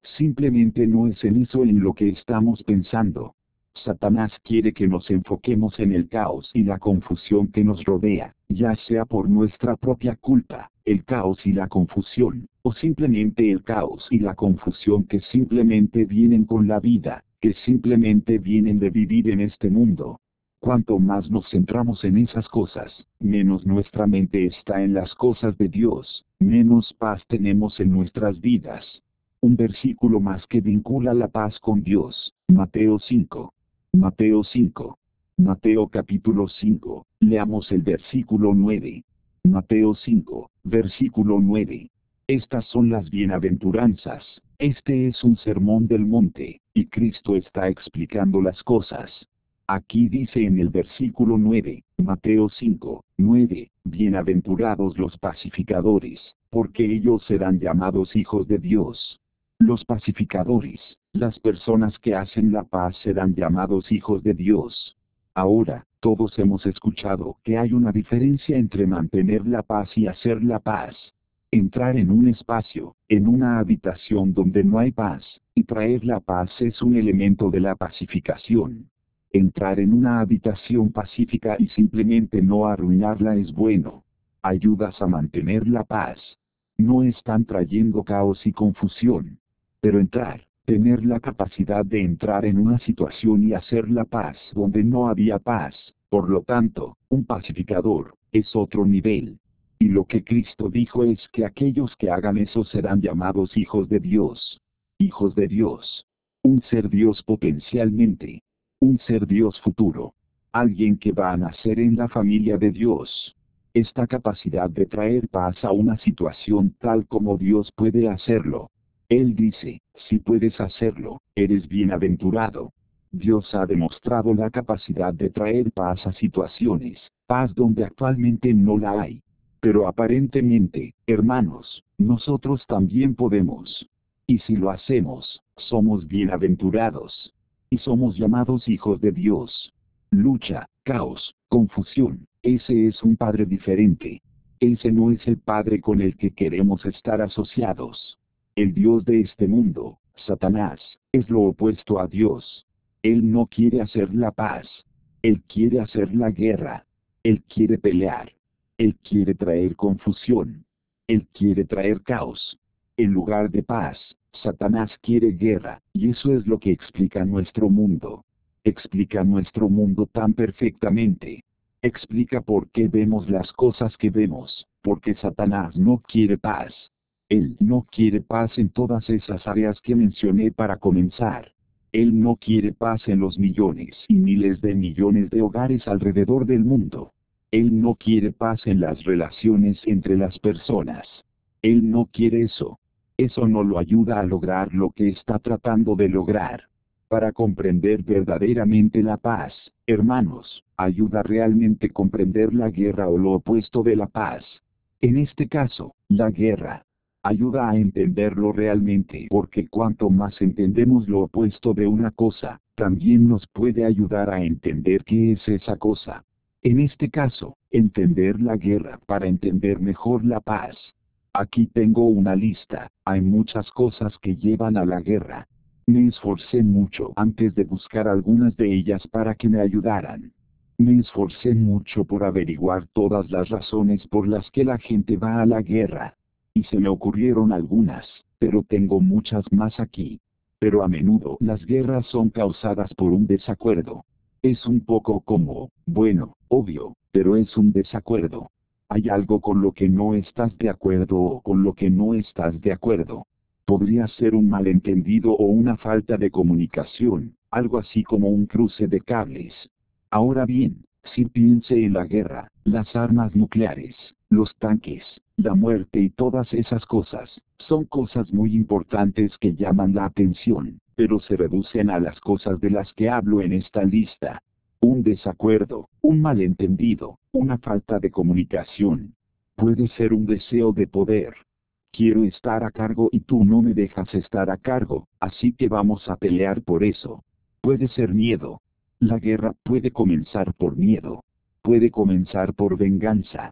Simplemente no es en eso en lo que estamos pensando. Satanás quiere que nos enfoquemos en el caos y la confusión que nos rodea, ya sea por nuestra propia culpa, el caos y la confusión, o simplemente el caos y la confusión que simplemente vienen con la vida, que simplemente vienen de vivir en este mundo. Cuanto más nos centramos en esas cosas, menos nuestra mente está en las cosas de Dios, menos paz tenemos en nuestras vidas. Un versículo más que vincula la paz con Dios, Mateo cinco. Mateo cinco. Mateo capítulo cinco, leamos el versículo nueve. Mateo cinco, versículo nueve. Estas son las bienaventuranzas, este es un sermón del monte, y Cristo está explicando las cosas. Aquí dice en el versículo nueve, Mateo cinco, nueve, bienaventurados los pacificadores, porque ellos serán llamados hijos de Dios. Los pacificadores, las personas que hacen la paz serán llamados hijos de Dios. Ahora, todos hemos escuchado que hay una diferencia entre mantener la paz y hacer la paz. Entrar en un espacio, en una habitación donde no hay paz, y traer la paz es un elemento de la pacificación. Entrar en una habitación pacífica y simplemente no arruinarla es bueno. Ayudas a mantener la paz. No están trayendo caos y confusión. Pero entrar, tener la capacidad de entrar en una situación y hacer la paz donde no había paz, por lo tanto, un pacificador, es otro nivel. Y lo que Cristo dijo es que aquellos que hagan eso serán llamados hijos de Dios. Hijos de Dios. Un ser Dios potencialmente. Un ser Dios futuro. Alguien que va a nacer en la familia de Dios. Esta capacidad de traer paz a una situación tal como Dios puede hacerlo. Él dice, si puedes hacerlo, eres bienaventurado. Dios ha demostrado la capacidad de traer paz a situaciones, paz donde actualmente no la hay. Pero aparentemente, hermanos, nosotros también podemos. Y si lo hacemos, somos bienaventurados. Y somos llamados hijos de Dios. Lucha, caos, confusión, ese es un padre diferente. Ese no es el padre con el que queremos estar asociados. El Dios de este mundo, Satanás, es lo opuesto a Dios. Él no quiere hacer la paz. Él quiere hacer la guerra. Él quiere pelear. Él quiere traer confusión. Él quiere traer caos. En lugar de paz, Satanás quiere guerra, y eso es lo que explica nuestro mundo. Explica nuestro mundo tan perfectamente. Explica por qué vemos las cosas que vemos, porque Satanás no quiere paz. Él no quiere paz en todas esas áreas que mencioné para comenzar. Él no quiere paz en los millones y miles de millones de hogares alrededor del mundo. Él no quiere paz en las relaciones entre las personas. Él no quiere eso. Eso no lo ayuda a lograr lo que está tratando de lograr. Para comprender verdaderamente la paz, hermanos, ayuda realmente a comprender la guerra o lo opuesto de la paz. En este caso, la guerra. Ayuda a entenderlo realmente porque cuanto más entendemos lo opuesto de una cosa, también nos puede ayudar a entender qué es esa cosa. En este caso, entender la guerra para entender mejor la paz. Aquí tengo una lista, hay muchas cosas que llevan a la guerra. Me esforcé mucho antes de buscar algunas de ellas para que me ayudaran. Me esforcé mucho por averiguar todas las razones por las que la gente va a la guerra. Y se me ocurrieron algunas, pero tengo muchas más aquí. Pero a menudo las guerras son causadas por un desacuerdo. Es un poco como, bueno, obvio, pero es un desacuerdo. Hay algo con lo que no estás de acuerdo o con lo que no estás de acuerdo. Podría ser un malentendido o una falta de comunicación, algo así como un cruce de cables. Ahora bien, si piense en la guerra, las armas nucleares, los tanques, la muerte y todas esas cosas, son cosas muy importantes que llaman la atención, pero se reducen a las cosas de las que hablo en esta lista. Un desacuerdo, un malentendido, una falta de comunicación. Puede ser un deseo de poder. Quiero estar a cargo y tú no me dejas estar a cargo, así que vamos a pelear por eso. Puede ser miedo. La guerra puede comenzar por miedo. Puede comenzar por venganza.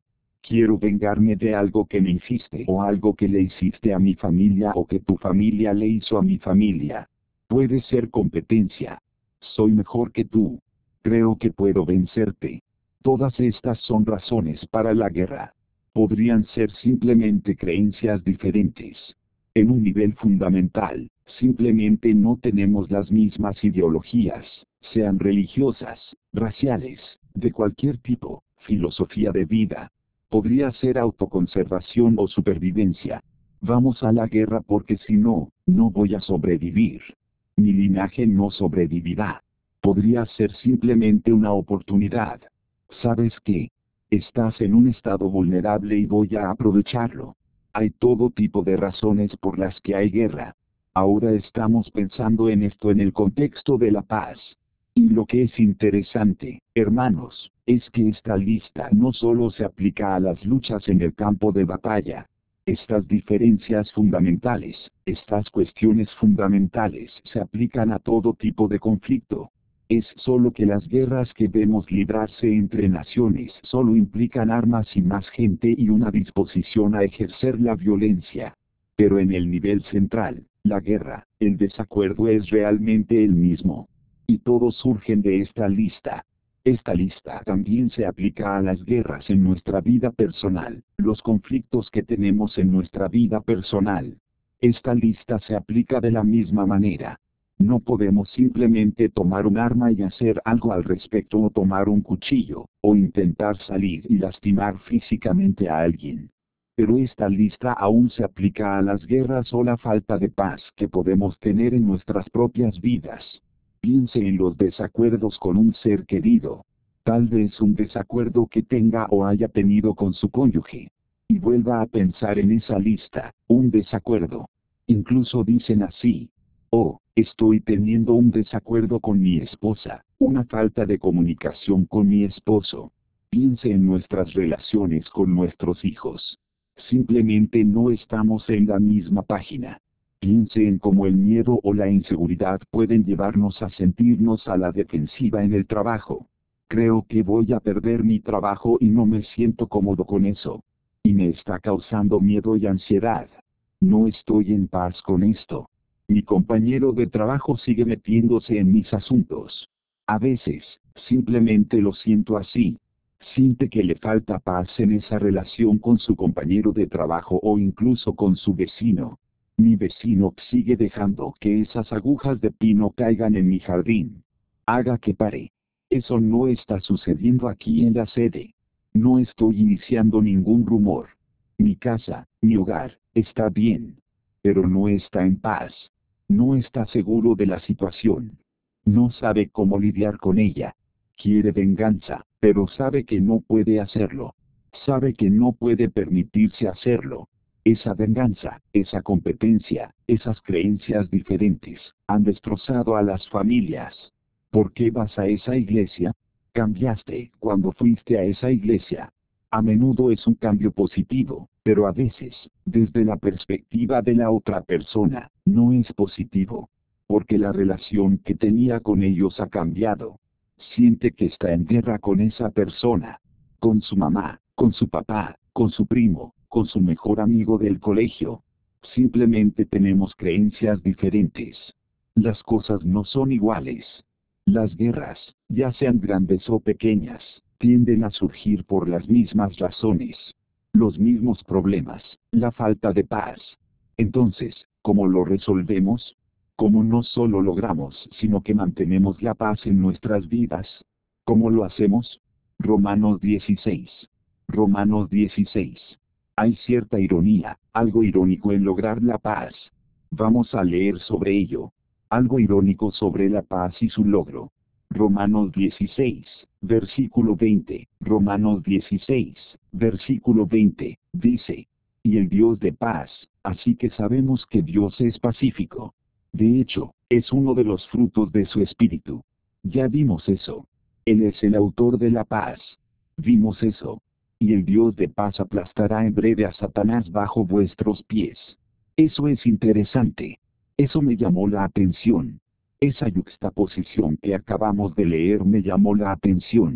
Quiero vengarme de algo que me hiciste o algo que le hiciste a mi familia o que tu familia le hizo a mi familia. Puede ser competencia. Soy mejor que tú. Creo que puedo vencerte. Todas estas son razones para la guerra. Podrían ser simplemente creencias diferentes. En un nivel fundamental, simplemente no tenemos las mismas ideologías, sean religiosas, raciales, de cualquier tipo, filosofía de vida. Podría ser autoconservación o supervivencia. Vamos a la guerra porque si no, no voy a sobrevivir. Mi linaje no sobrevivirá. Podría ser simplemente una oportunidad. ¿Sabes qué? Estás en un estado vulnerable y voy a aprovecharlo. Hay todo tipo de razones por las que hay guerra. Ahora estamos pensando en esto en el contexto de la paz. Y lo que es interesante, hermanos, es que esta lista no solo se aplica a las luchas en el campo de batalla. Estas diferencias fundamentales, estas cuestiones fundamentales se aplican a todo tipo de conflicto. Es solo que las guerras que vemos librarse entre naciones solo implican armas y más gente y una disposición a ejercer la violencia. Pero en el nivel central, la guerra, el desacuerdo es realmente el mismo. Y todos surgen de esta lista. Esta lista también se aplica a las guerras en nuestra vida personal, los conflictos que tenemos en nuestra vida personal. Esta lista se aplica de la misma manera. No podemos simplemente tomar un arma y hacer algo al respecto o tomar un cuchillo, o intentar salir y lastimar físicamente a alguien. Pero esta lista aún se aplica a las guerras o la falta de paz que podemos tener en nuestras propias vidas. Piense en los desacuerdos con un ser querido. Tal vez un desacuerdo que tenga o haya tenido con su cónyuge. Y vuelva a pensar en esa lista, un desacuerdo. Incluso dicen así. Oh, estoy teniendo un desacuerdo con mi esposa, una falta de comunicación con mi esposo. Piense en nuestras relaciones con nuestros hijos. Simplemente no estamos en la misma página. Piense en cómo el miedo o la inseguridad pueden llevarnos a sentirnos a la defensiva en el trabajo. Creo que voy a perder mi trabajo y no me siento cómodo con eso. Y me está causando miedo y ansiedad. No estoy en paz con esto. Mi compañero de trabajo sigue metiéndose en mis asuntos. A veces, simplemente lo siento así. Siente que le falta paz en esa relación con su compañero de trabajo o incluso con su vecino. Mi vecino sigue dejando que esas agujas de pino caigan en mi jardín. Haga que pare. Eso no está sucediendo aquí en la sede. No estoy iniciando ningún rumor. Mi casa, mi hogar, está bien. Pero no está en paz. No está seguro de la situación. No sabe cómo lidiar con ella. Quiere venganza, pero sabe que no puede hacerlo. Sabe que no puede permitirse hacerlo. Esa venganza, esa competencia, esas creencias diferentes, han destrozado a las familias. ¿Por qué vas a esa iglesia? Cambiaste cuando fuiste a esa iglesia. A menudo es un cambio positivo, pero a veces, desde la perspectiva de la otra persona, no es positivo. Porque la relación que tenía con ellos ha cambiado. Siente que está en guerra con esa persona. Con su mamá, con su papá, con su primo, con su mejor amigo del colegio. Simplemente tenemos creencias diferentes. Las cosas no son iguales. Las guerras, ya sean grandes o pequeñas, tienden a surgir por las mismas razones. Los mismos problemas, la falta de paz. Entonces, ¿cómo lo resolvemos? ¿Cómo no solo logramos, sino que mantenemos la paz en nuestras vidas? ¿Cómo lo hacemos? Romanos dieciséis. Romanos dieciséis. Hay cierta ironía, algo irónico en lograr la paz. Vamos a leer sobre ello. Algo irónico sobre la paz y su logro. Romanos dieciséis, versículo veinte. Romanos dieciséis, versículo veinte, dice. Y el Dios de paz, así que sabemos que Dios es pacífico. De hecho, es uno de los frutos de su espíritu. Ya vimos eso. Él es el autor de la paz. Vimos eso. Y el Dios de paz aplastará en breve a Satanás bajo vuestros pies. Eso es interesante. Eso me llamó la atención. Esa yuxtaposición que acabamos de leer me llamó la atención.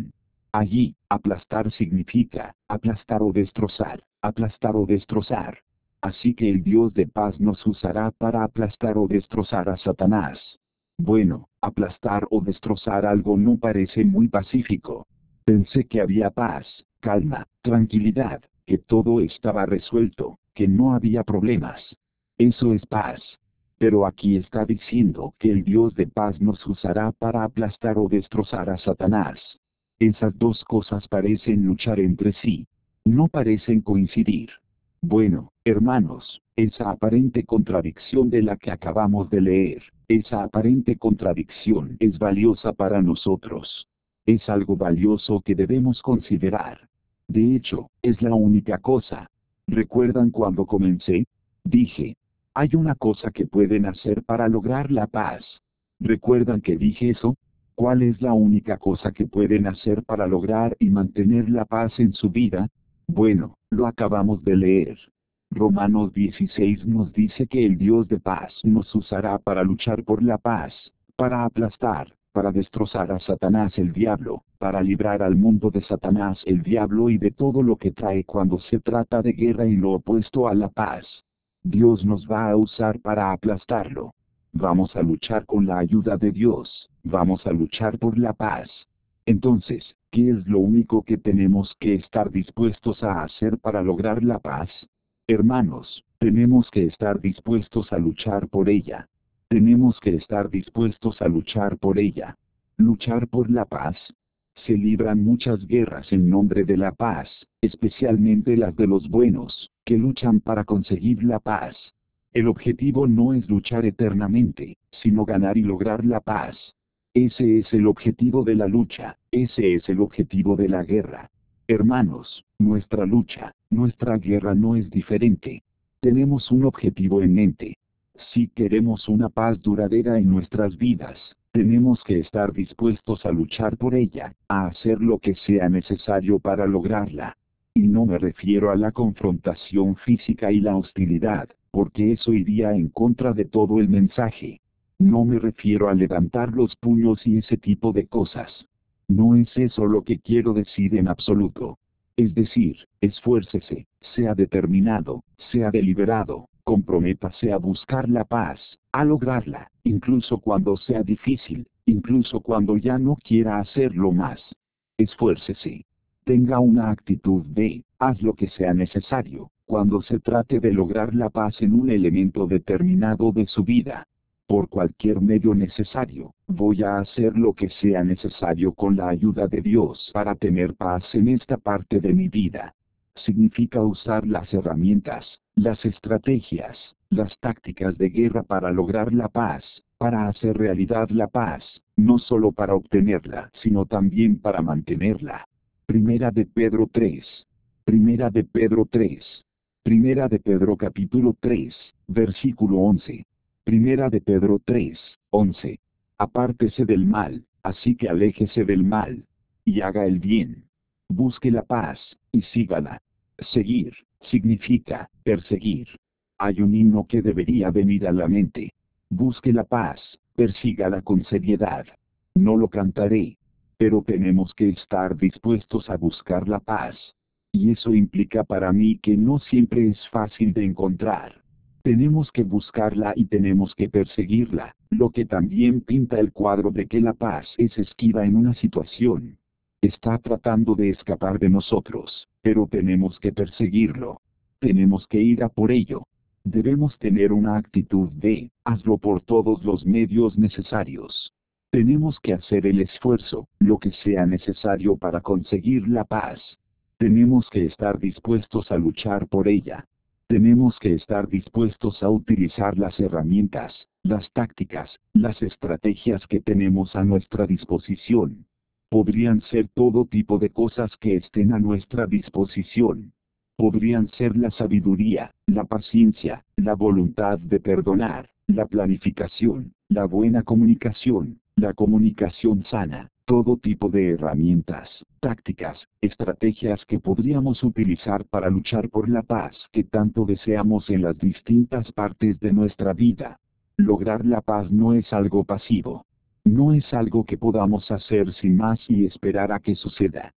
Allí, aplastar significa, aplastar o destrozar, aplastar o destrozar. Así que el Dios de paz nos usará para aplastar o destrozar a Satanás. Bueno, aplastar o destrozar algo no parece muy pacífico. Pensé que había paz, calma, tranquilidad, que todo estaba resuelto, que no había problemas. Eso es paz. Pero aquí está diciendo que el Dios de paz nos usará para aplastar o destrozar a Satanás. Esas dos cosas parecen luchar entre sí. No parecen coincidir. Bueno, hermanos, esa aparente contradicción de la que acabamos de leer, esa aparente contradicción es valiosa para nosotros. Es algo valioso que debemos considerar. De hecho, es la única cosa. ¿Recuerdan cuando comencé? Dije, hay una cosa que pueden hacer para lograr la paz. ¿Recuerdan que dije eso? ¿Cuál es la única cosa que pueden hacer para lograr y mantener la paz en su vida? Bueno, lo acabamos de leer. Romanos dieciséis nos dice que el Dios de paz nos usará para luchar por la paz, para aplastar, para destrozar a Satanás el diablo, para librar al mundo de Satanás el diablo y de todo lo que trae cuando se trata de guerra y lo opuesto a la paz. Dios nos va a usar para aplastarlo. Vamos a luchar con la ayuda de Dios, vamos a luchar por la paz. Entonces, ¿qué es lo único que tenemos que estar dispuestos a hacer para lograr la paz? Hermanos, tenemos que estar dispuestos a luchar por ella. Tenemos que estar dispuestos a luchar por ella. Luchar por la paz. Se libran muchas guerras en nombre de la paz, especialmente las de los buenos, que luchan para conseguir la paz. El objetivo no es luchar eternamente, sino ganar y lograr la paz. Ese es el objetivo de la lucha, ese es el objetivo de la guerra. Hermanos, nuestra lucha, nuestra guerra no es diferente. Tenemos un objetivo en mente. Si queremos una paz duradera en nuestras vidas, tenemos que estar dispuestos a luchar por ella, a hacer lo que sea necesario para lograrla. Y no me refiero a la confrontación física y la hostilidad, porque eso iría en contra de todo el mensaje. No me refiero a levantar los puños y ese tipo de cosas. No es eso lo que quiero decir en absoluto. Es decir, esfuércese, sea determinado, sea deliberado, comprométase a buscar la paz, a lograrla, incluso cuando sea difícil, incluso cuando ya no quiera hacerlo más. Esfuércese. Tenga una actitud de, haz lo que sea necesario, cuando se trate de lograr la paz en un elemento determinado de su vida. Por cualquier medio necesario, voy a hacer lo que sea necesario con la ayuda de Dios para tener paz en esta parte de mi vida. Significa usar las herramientas, las estrategias, las tácticas de guerra para lograr la paz, para hacer realidad la paz, no solo para obtenerla, sino también para mantenerla. Primera de Pedro tres. Primera de Pedro tres. Primera de Pedro capítulo tres, versículo once. Primera de Pedro tres, once. Apártese del mal, así que aléjese del mal, y haga el bien. Busque la paz, y sígala. Seguir, significa, perseguir. Hay un himno que debería venir a la mente. Busque la paz, persígala con seriedad. No lo cantaré. Pero tenemos que estar dispuestos a buscar la paz. Y eso implica para mí que no siempre es fácil de encontrar. Tenemos que buscarla y tenemos que perseguirla, lo que también pinta el cuadro de que la paz es esquiva en una situación. Está tratando de escapar de nosotros, pero tenemos que perseguirlo. Tenemos que ir a por ello. Debemos tener una actitud de, hazlo por todos los medios necesarios. Tenemos que hacer el esfuerzo, lo que sea necesario para conseguir la paz. Tenemos que estar dispuestos a luchar por ella. Tenemos que estar dispuestos a utilizar las herramientas, las tácticas, las estrategias que tenemos a nuestra disposición. Podrían ser todo tipo de cosas que estén a nuestra disposición. Podrían ser la sabiduría, la paciencia, la voluntad de perdonar, la planificación, la buena comunicación, la comunicación sana, todo tipo de herramientas, tácticas, estrategias que podríamos utilizar para luchar por la paz que tanto deseamos en las distintas partes de nuestra vida. Lograr la paz no es algo pasivo. No es algo que podamos hacer sin más y esperar a que suceda.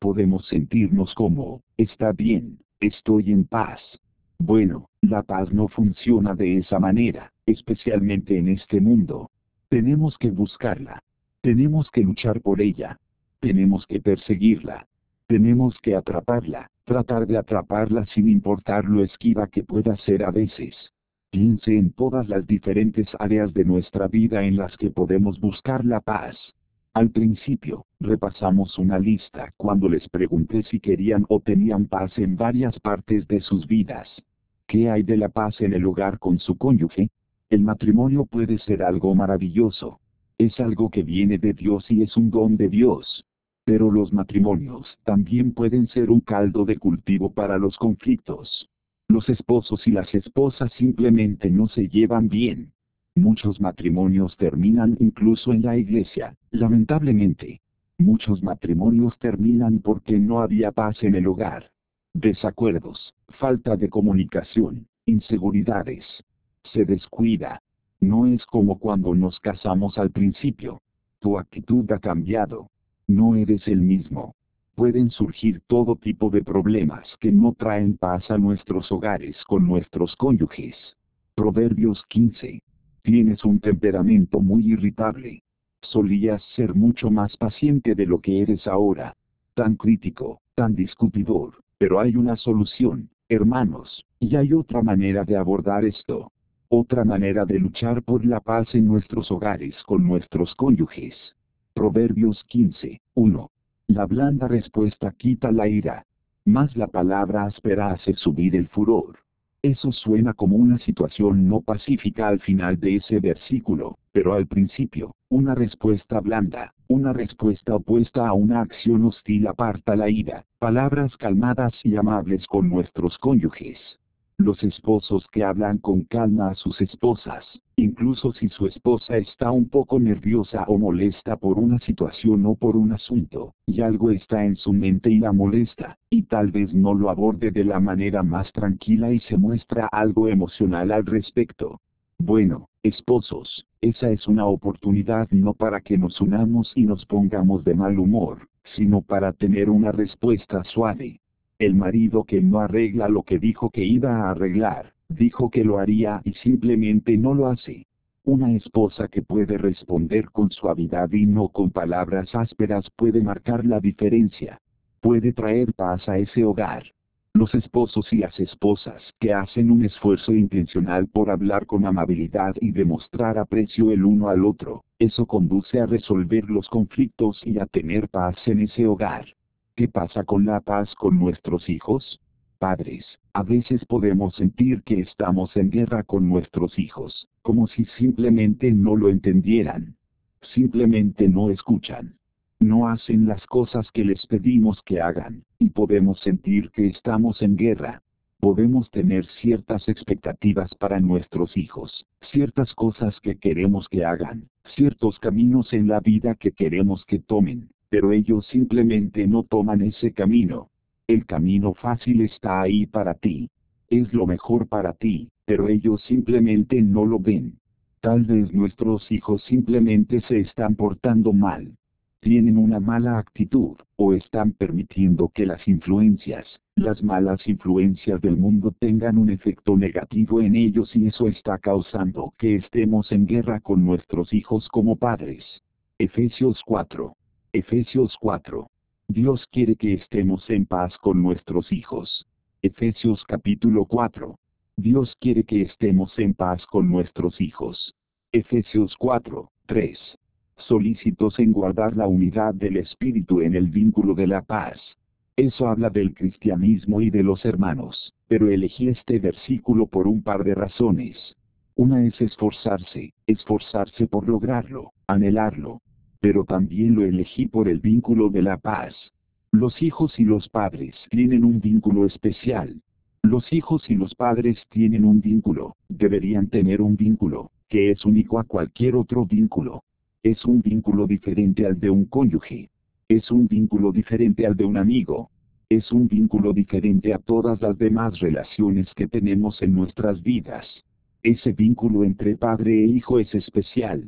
podemos sentirnos como, está bien, estoy en paz. Bueno, la paz no funciona de esa manera, especialmente en este mundo. Tenemos que buscarla. Tenemos que luchar por ella. Tenemos que perseguirla. Tenemos que atraparla, tratar de atraparla sin importar lo esquiva que pueda ser a veces. Piense en todas las diferentes áreas de nuestra vida en las que podemos buscar la paz. Al principio, repasamos una lista cuando les pregunté si querían o tenían paz en varias partes de sus vidas. ¿Qué hay de la paz en el hogar con su cónyuge? El matrimonio puede ser algo maravilloso. Es algo que viene de Dios y es un don de Dios. Pero los matrimonios también pueden ser un caldo de cultivo para los conflictos. Los esposos y las esposas simplemente no se llevan bien. Muchos matrimonios terminan incluso en la iglesia, lamentablemente. Muchos matrimonios terminan porque no había paz en el hogar. Desacuerdos, falta de comunicación, inseguridades. Se descuida. No es como cuando nos casamos al principio. Tu actitud ha cambiado. No eres el mismo. Pueden surgir todo tipo de problemas que no traen paz a nuestros hogares con nuestros cónyuges. Proverbios quince. Tienes un temperamento muy irritable. Solías ser mucho más paciente de lo que eres ahora. Tan crítico, tan discutidor, pero hay una solución, hermanos, y hay otra manera de abordar esto. Otra manera de luchar por la paz en nuestros hogares con nuestros cónyuges. Proverbios quince, uno. La blanda respuesta quita la ira, mas la palabra áspera hace subir el furor. Eso suena como una situación no pacífica al final de ese versículo, pero al principio, una respuesta blanda, una respuesta opuesta a una acción hostil aparta la ira, palabras calmadas y amables con nuestros cónyuges. Los esposos que hablan con calma a sus esposas, incluso si su esposa está un poco nerviosa o molesta por una situación o por un asunto, y algo está en su mente y la molesta, y tal vez no lo aborde de la manera más tranquila y se muestra algo emocional al respecto. Bueno, esposos, esa es una oportunidad no para que nos unamos y nos pongamos de mal humor, sino para tener una respuesta suave. El marido que no arregla lo que dijo que iba a arreglar, dijo que lo haría y simplemente no lo hace. Una esposa que puede responder con suavidad y no con palabras ásperas puede marcar la diferencia. Puede traer paz a ese hogar. Los esposos y las esposas que hacen un esfuerzo intencional por hablar con amabilidad y demostrar aprecio el uno al otro, eso conduce a resolver los conflictos y a tener paz en ese hogar. ¿Qué pasa con la paz con nuestros hijos? Padres, a veces podemos sentir que estamos en guerra con nuestros hijos, como si simplemente no lo entendieran. Simplemente no escuchan. No hacen las cosas que les pedimos que hagan, y podemos sentir que estamos en guerra. Podemos tener ciertas expectativas para nuestros hijos, ciertas cosas que queremos que hagan, ciertos caminos en la vida que queremos que tomen. Pero ellos simplemente no toman ese camino. El camino fácil está ahí para ti. Es lo mejor para ti, pero ellos simplemente no lo ven. Tal vez nuestros hijos simplemente se están portando mal. Tienen una mala actitud, o están permitiendo que las influencias, las malas influencias del mundo tengan un efecto negativo en ellos y eso está causando que estemos en guerra con nuestros hijos como padres. Efesios cuatro. Efesios cuatro. Dios quiere que estemos en paz con nuestros hijos. Efesios capítulo cuatro. Dios quiere que estemos en paz con nuestros hijos. Efesios cuatro, tres. Solícitos en guardar la unidad del Espíritu en el vínculo de la paz. Eso habla del cristianismo y de los hermanos, pero elegí este versículo por un par de razones. Una es esforzarse, esforzarse por lograrlo, anhelarlo. Pero también lo elegí por el vínculo de la paz. Los hijos y los padres tienen un vínculo especial. Los hijos y los padres tienen un vínculo, deberían tener un vínculo, que es único a cualquier otro vínculo. Es un vínculo diferente al de un cónyuge. Es un vínculo diferente al de un amigo. Es un vínculo diferente a todas las demás relaciones que tenemos en nuestras vidas. Ese vínculo entre padre e hijo es especial.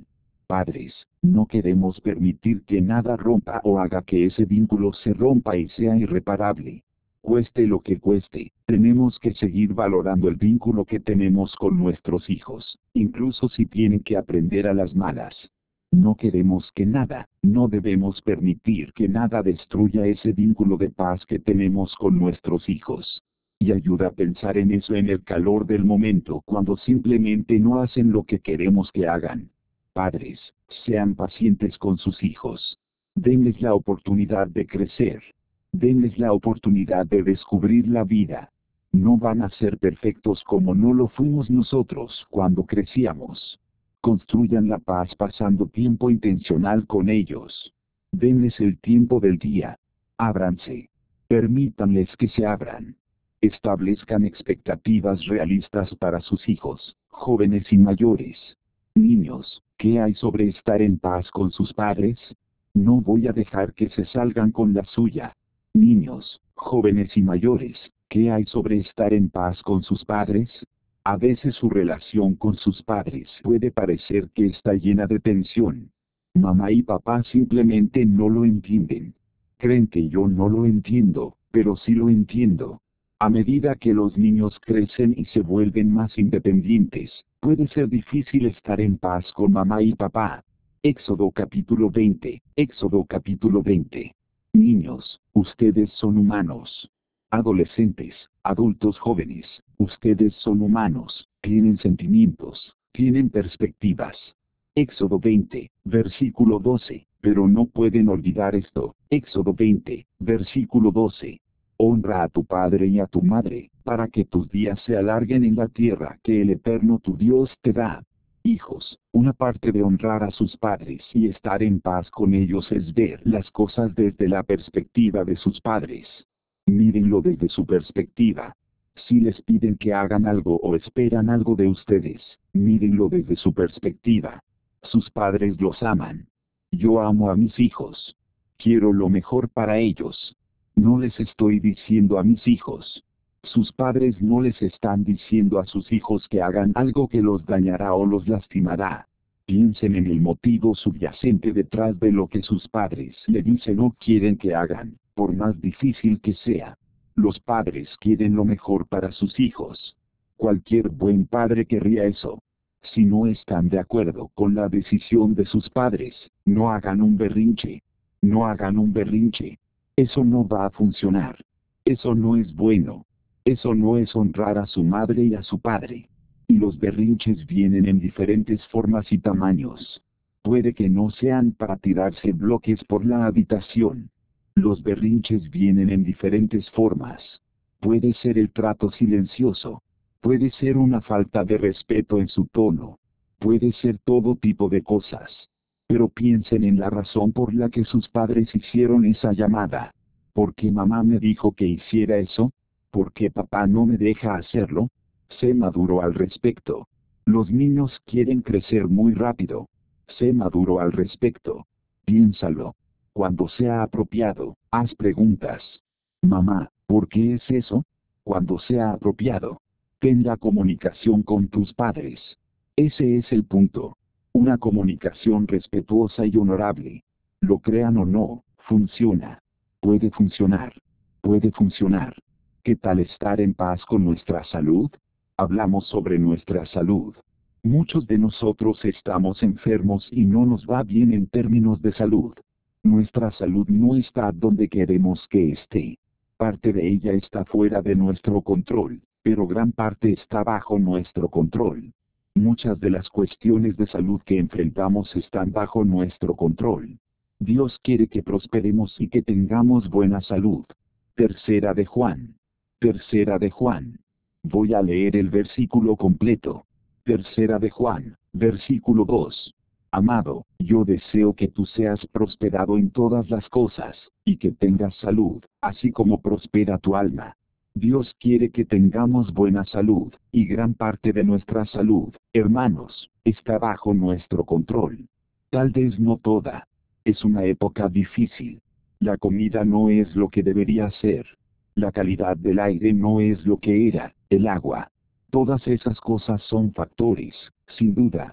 Padres, no queremos permitir que nada rompa o haga que ese vínculo se rompa y sea irreparable. Cueste lo que cueste, tenemos que seguir valorando el vínculo que tenemos con nuestros hijos, incluso si tienen que aprender a las malas. No queremos que nada, no debemos permitir que nada destruya ese vínculo de paz que tenemos con nuestros hijos. Y ayuda a pensar en eso en el calor del momento cuando simplemente no hacen lo que queremos que hagan. Padres, sean pacientes con sus hijos. Denles la oportunidad de crecer. Denles la oportunidad de descubrir la vida. No van a ser perfectos como no lo fuimos nosotros cuando crecíamos. Construyan la paz pasando tiempo intencional con ellos. Denles el tiempo del día. Ábranse. Permítanles que se abran. Establezcan expectativas realistas para sus hijos, jóvenes y mayores. Niños, ¿qué hay sobre estar en paz con sus padres? No voy a dejar que se salgan con la suya. Niños, jóvenes y mayores, ¿qué hay sobre estar en paz con sus padres? A veces su relación con sus padres puede parecer que está llena de tensión. Mamá y papá simplemente no lo entienden. Creen que yo no lo entiendo, pero sí lo entiendo. A medida que los niños crecen y se vuelven más independientes, puede ser difícil estar en paz con mamá y papá. Éxodo capítulo veinte, Éxodo capítulo veinte. Niños, ustedes son humanos. Adolescentes, adultos jóvenes, ustedes son humanos, tienen sentimientos, tienen perspectivas. Éxodo veinte, versículo doce, pero no pueden olvidar esto. Éxodo veinte, versículo doce. Honra a tu padre y a tu madre, para que tus días se alarguen en la tierra que el Eterno tu Dios te da. Hijos, una parte de honrar a sus padres y estar en paz con ellos es ver las cosas desde la perspectiva de sus padres. Mírenlo desde su perspectiva. Si les piden que hagan algo o esperan algo de ustedes, mírenlo desde su perspectiva. Sus padres los aman. Yo amo a mis hijos. Quiero lo mejor para ellos. No les estoy diciendo a mis hijos. Sus padres no les están diciendo a sus hijos que hagan algo que los dañará o los lastimará. Piensen en el motivo subyacente detrás de lo que sus padres le dicen o quieren que hagan, por más difícil que sea. Los padres quieren lo mejor para sus hijos. Cualquier buen padre querría eso. Si no están de acuerdo con la decisión de sus padres, no hagan un berrinche. No hagan un berrinche. Eso no va a funcionar. Eso no es bueno. Eso no es honrar a su madre y a su padre. Y los berrinches vienen en diferentes formas y tamaños. Puede que no sean para tirarse bloques por la habitación. Los berrinches vienen en diferentes formas. Puede ser el trato silencioso. Puede ser una falta de respeto en su tono. Puede ser todo tipo de cosas. Pero piensen en la razón por la que sus padres hicieron esa llamada. ¿Por qué mamá me dijo que hiciera eso? ¿Por qué papá no me deja hacerlo? Sé maduro al respecto. Los niños quieren crecer muy rápido. Sé maduro al respecto. Piénsalo. Cuando sea apropiado, haz preguntas. Mamá, ¿por qué es eso? Cuando sea apropiado, ten la comunicación con tus padres. Ese es el punto. Una comunicación respetuosa y honorable. Lo crean o no, funciona. Puede funcionar. Puede funcionar. ¿Qué tal estar en paz con nuestra salud? Hablamos sobre nuestra salud. Muchos de nosotros estamos enfermos y no nos va bien en términos de salud. Nuestra salud no está donde queremos que esté. Parte de ella está fuera de nuestro control, pero gran parte está bajo nuestro control. Muchas de las cuestiones de salud que enfrentamos están bajo nuestro control. Dios quiere que prosperemos y que tengamos buena salud. Tercera de Juan. Tercera de Juan. Voy a leer el versículo completo. Tercera de Juan, versículo dos. Amado, yo deseo que tú seas prosperado en todas las cosas, y que tengas salud, así como prospera tu alma. Dios quiere que tengamos buena salud, y gran parte de nuestra salud, hermanos, está bajo nuestro control. Tal vez no toda. Es una época difícil. La comida no es lo que debería ser. La calidad del aire no es lo que era, el agua. Todas esas cosas son factores, sin duda.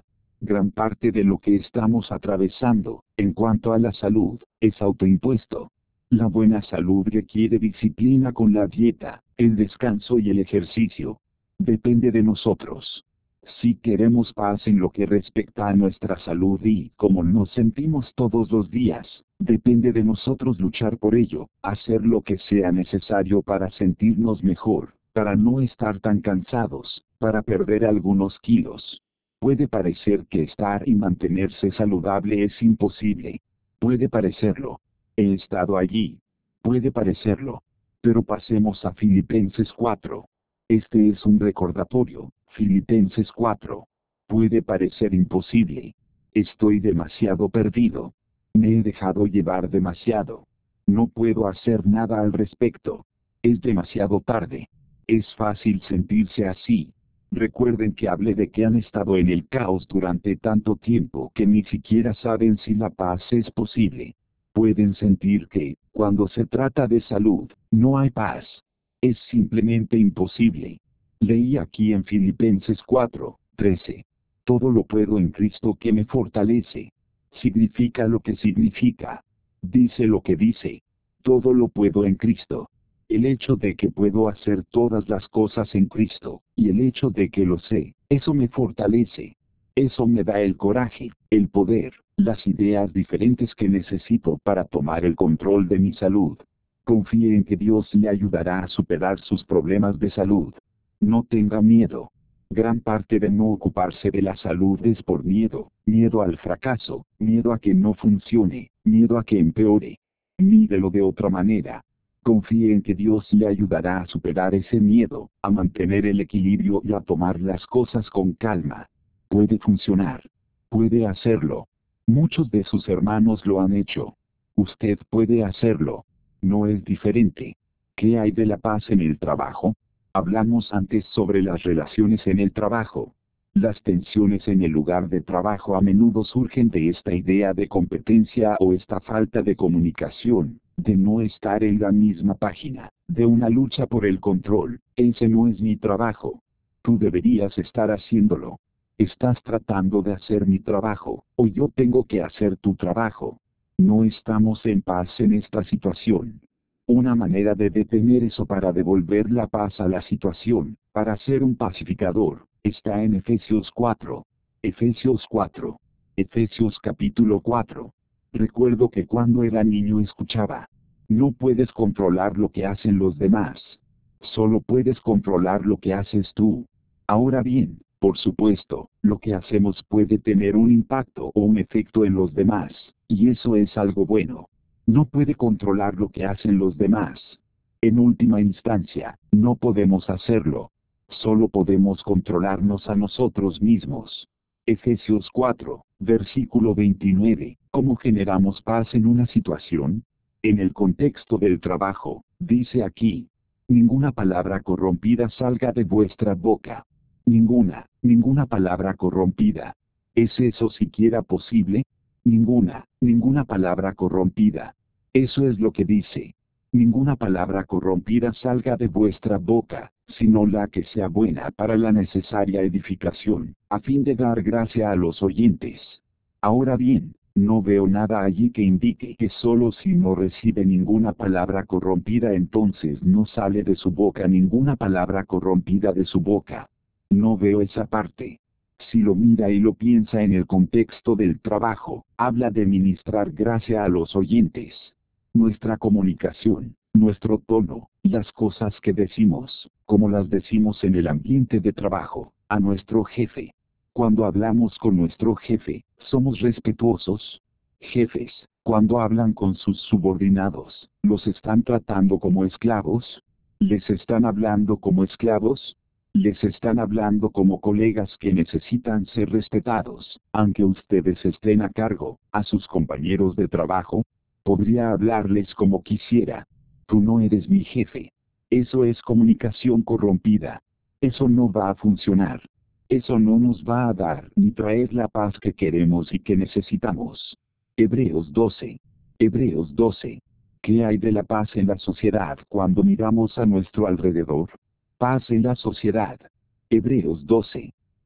Gran parte de lo que estamos atravesando, en cuanto a la salud, es autoimpuesto. La buena salud requiere disciplina con la dieta, el descanso y el ejercicio. Depende de nosotros. Si queremos paz en lo que respecta a nuestra salud y como nos sentimos todos los días, depende de nosotros luchar por ello, hacer lo que sea necesario para sentirnos mejor, para no estar tan cansados, para perder algunos kilos. Puede parecer que estar y mantenerse saludable es imposible. Puede parecerlo. He estado allí. Puede parecerlo. Pero pasemos a Filipenses cuatro. Este es un recordatorio. Filipenses cuatro. Puede parecer imposible. Estoy demasiado perdido. Me he dejado llevar demasiado. No puedo hacer nada al respecto. Es demasiado tarde. Es fácil sentirse así. Recuerden que hablé de que han estado en el caos durante tanto tiempo que ni siquiera saben si la paz es posible. Pueden sentir que, cuando se trata de salud, no hay paz. Es simplemente imposible. Leí aquí en Filipenses cuatro, trece. Todo lo puedo en Cristo que me fortalece. Significa lo que significa. Dice lo que dice. Todo lo puedo en Cristo. El hecho de que puedo hacer todas las cosas en Cristo, y el hecho de que lo sé, eso me fortalece. Eso me da el coraje, el poder, las ideas diferentes que necesito para tomar el control de mi salud. Confíe en que Dios le ayudará a superar sus problemas de salud. No tenga miedo. Gran parte de no ocuparse de la salud es por miedo, miedo al fracaso, miedo a que no funcione, miedo a que empeore. Mírelo de otra manera. Confíe en que Dios le ayudará a superar ese miedo, a mantener el equilibrio y a tomar las cosas con calma. Puede funcionar. Puede hacerlo. Muchos de sus hermanos lo han hecho. Usted puede hacerlo. No es diferente. ¿Qué hay de la paz en el trabajo? Hablamos antes sobre las relaciones en el trabajo. Las tensiones en el lugar de trabajo a menudo surgen de esta idea de competencia o esta falta de comunicación, de no estar en la misma página, de una lucha por el control. Ese no es mi trabajo. Tú deberías estar haciéndolo. Estás tratando de hacer mi trabajo, o yo tengo que hacer tu trabajo. No estamos en paz en esta situación. Una manera de detener eso para devolver la paz a la situación, para ser un pacificador, está en Efesios cuatro. Efesios cuatro. Efesios capítulo cuatro. Recuerdo que cuando era niño escuchaba. No puedes controlar lo que hacen los demás. Solo puedes controlar lo que haces tú. Ahora bien, por supuesto, lo que hacemos puede tener un impacto o un efecto en los demás, y eso es algo bueno. No puede controlar lo que hacen los demás. En última instancia, no podemos hacerlo. Solo podemos controlarnos a nosotros mismos. Efesios cuatro, versículo veintinueve. ¿Cómo generamos paz en una situación? En el contexto del trabajo, dice aquí. Ninguna palabra corrompida salga de vuestra boca. Ninguna, ninguna palabra corrompida. ¿Es eso siquiera posible? Ninguna, ninguna palabra corrompida. Eso es lo que dice. Ninguna palabra corrompida salga de vuestra boca, sino la que sea buena para la necesaria edificación, a fin de dar gracia a los oyentes. Ahora bien, no veo nada allí que indique que solo si no recibe ninguna palabra corrompida entonces no sale de su boca ninguna palabra corrompida de su boca. No veo esa parte. Si lo mira y lo piensa en el contexto del trabajo, habla de ministrar gracia a los oyentes. Nuestra comunicación, nuestro tono, las cosas que decimos, como las decimos en el ambiente de trabajo, a nuestro jefe. Cuando hablamos con nuestro jefe, somos respetuosos. Jefes, cuando hablan con sus subordinados, ¿los están tratando como esclavos? ¿Les están hablando como esclavos? Les están hablando como colegas que necesitan ser respetados, aunque ustedes estén a cargo, a sus compañeros de trabajo. Podría hablarles como quisiera. Tú no eres mi jefe. Eso es comunicación corrompida. Eso no va a funcionar. Eso no nos va a dar ni traer la paz que queremos y que necesitamos. Hebreos doce. Hebreos doce. ¿Qué hay de la paz en la sociedad cuando miramos a nuestro alrededor? Paz en la sociedad. Hebreos doce.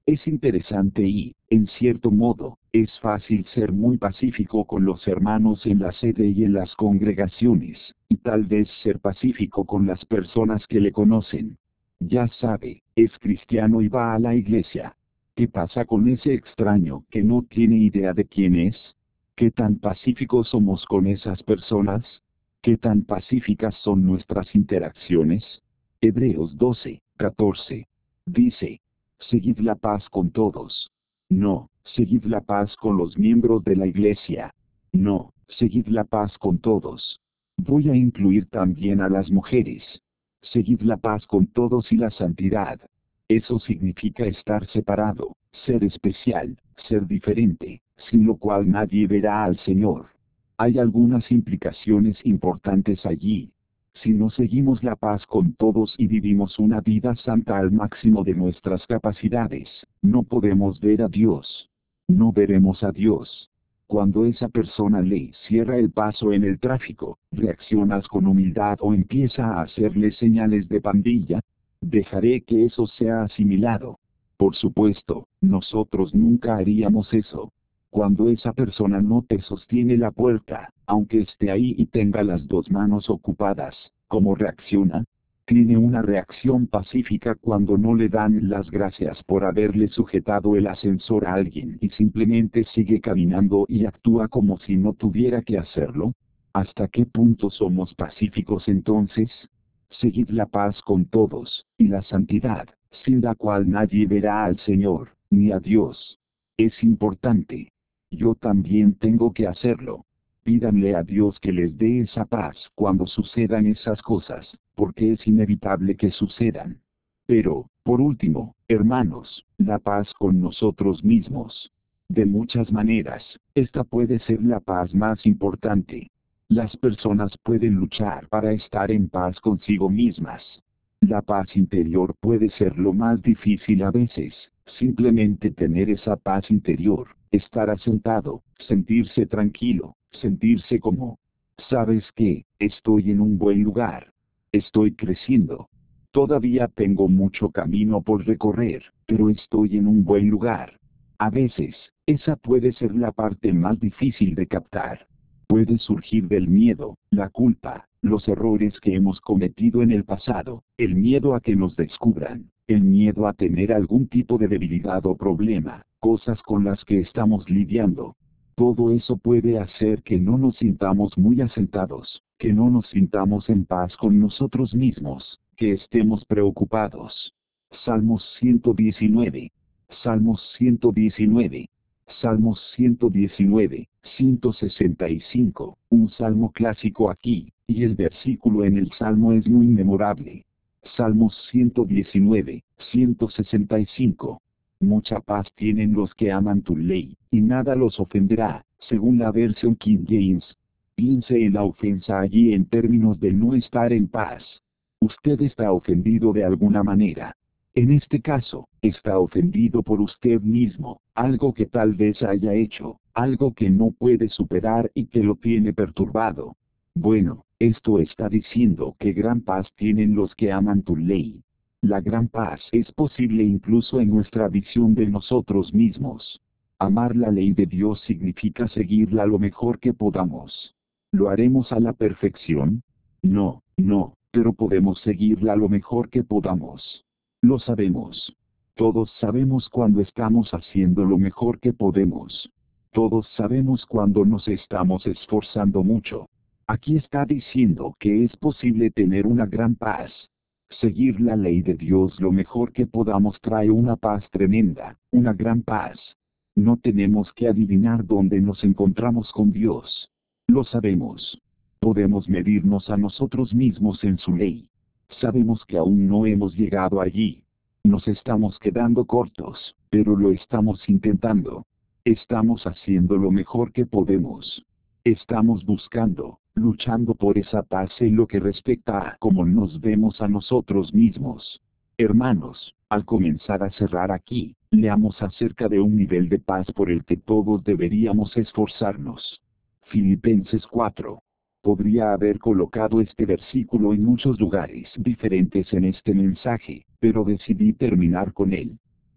Es interesante y, en cierto modo, es fácil ser muy pacífico con los hermanos en la sede y en las congregaciones, y tal vez ser pacífico con las personas que le conocen. Ya sabe, es cristiano y va a la iglesia. ¿Qué pasa con ese extraño que no tiene idea de quién es? ¿Qué tan pacíficos somos con esas personas? ¿Qué tan pacíficas son nuestras interacciones? Hebreos doce, catorce. Dice: seguid la paz con todos. No, seguid la paz con los miembros de la iglesia. No, seguid la paz con todos. Voy a incluir también a las mujeres. Seguid la paz con todos y la santidad. Eso significa estar separado, ser especial, ser diferente, sin lo cual nadie verá al Señor. Hay algunas implicaciones importantes allí. Si no seguimos la paz con todos y vivimos una vida santa al máximo de nuestras capacidades, no podemos ver a Dios. No veremos a Dios. Cuando esa persona le cierra el paso en el tráfico, reaccionas con humildad o empieza a hacerle señales de pandilla. Dejaré que eso sea asimilado. Por supuesto, nosotros nunca haríamos eso. Cuando esa persona no te sostiene la puerta, aunque esté ahí y tenga las dos manos ocupadas, ¿cómo reacciona? Tiene una reacción pacífica cuando no le dan las gracias por haberle sujetado el ascensor a alguien y simplemente sigue caminando y actúa como si no tuviera que hacerlo. ¿Hasta qué punto somos pacíficos entonces? Seguid la paz con todos, y la santidad, sin la cual nadie verá al Señor, ni a Dios. Es importante. Yo también tengo que hacerlo. Pídanle a Dios que les dé esa paz cuando sucedan esas cosas, porque es inevitable que sucedan. Pero, por último, hermanos, la paz con nosotros mismos. De muchas maneras, esta puede ser la paz más importante. Las personas pueden luchar para estar en paz consigo mismas. La paz interior puede ser lo más difícil a veces, simplemente tener esa paz interior, estar asentado, sentirse tranquilo, sentirse como, ¿sabes qué? Estoy en un buen lugar. Estoy creciendo. Todavía tengo mucho camino por recorrer, pero estoy en un buen lugar. A veces, esa puede ser la parte más difícil de captar. Puede surgir del miedo, la culpa, los errores que hemos cometido en el pasado, el miedo a que nos descubran, el miedo a tener algún tipo de debilidad o problema, cosas con las que estamos lidiando. Todo eso puede hacer que no nos sintamos muy asentados, que no nos sintamos en paz con nosotros mismos, que estemos preocupados. Salmos ciento diecinueve. Salmos ciento diecinueve. Salmos ciento diecinueve, ciento sesenta y cinco, un salmo clásico aquí, y el versículo en el salmo es muy memorable. Salmos ciento diecinueve, ciento sesenta y cinco. Mucha paz tienen los que aman tu ley, y nada los ofenderá, según la versión King James. Piense en la ofensa allí en términos de no estar en paz. Usted está ofendido de alguna manera. En este caso, está ofendido por usted mismo, algo que tal vez haya hecho, algo que no puede superar y que lo tiene perturbado. Bueno, esto está diciendo que gran paz tienen los que aman tu ley. La gran paz es posible incluso en nuestra visión de nosotros mismos. Amar la ley de Dios significa seguirla lo mejor que podamos. ¿Lo haremos a la perfección? No, no, pero podemos seguirla lo mejor que podamos. Lo sabemos. Todos sabemos cuando estamos haciendo lo mejor que podemos. Todos sabemos cuando nos estamos esforzando mucho. Aquí está diciendo que es posible tener una gran paz. Seguir la ley de Dios lo mejor que podamos trae una paz tremenda, una gran paz. No tenemos que adivinar dónde nos encontramos con Dios. Lo sabemos. Podemos medirnos a nosotros mismos en su ley. Sabemos que aún no hemos llegado allí. Nos estamos quedando cortos, pero lo estamos intentando. Estamos haciendo lo mejor que podemos. Estamos buscando, luchando por esa paz en lo que respecta a cómo nos vemos a nosotros mismos. Hermanos, al comenzar a cerrar aquí, leamos acerca de un nivel de paz por el que todos deberíamos esforzarnos. Filipenses cuatro. Podría haber colocado este versículo en muchos lugares diferentes en este mensaje, pero decidí terminar con él.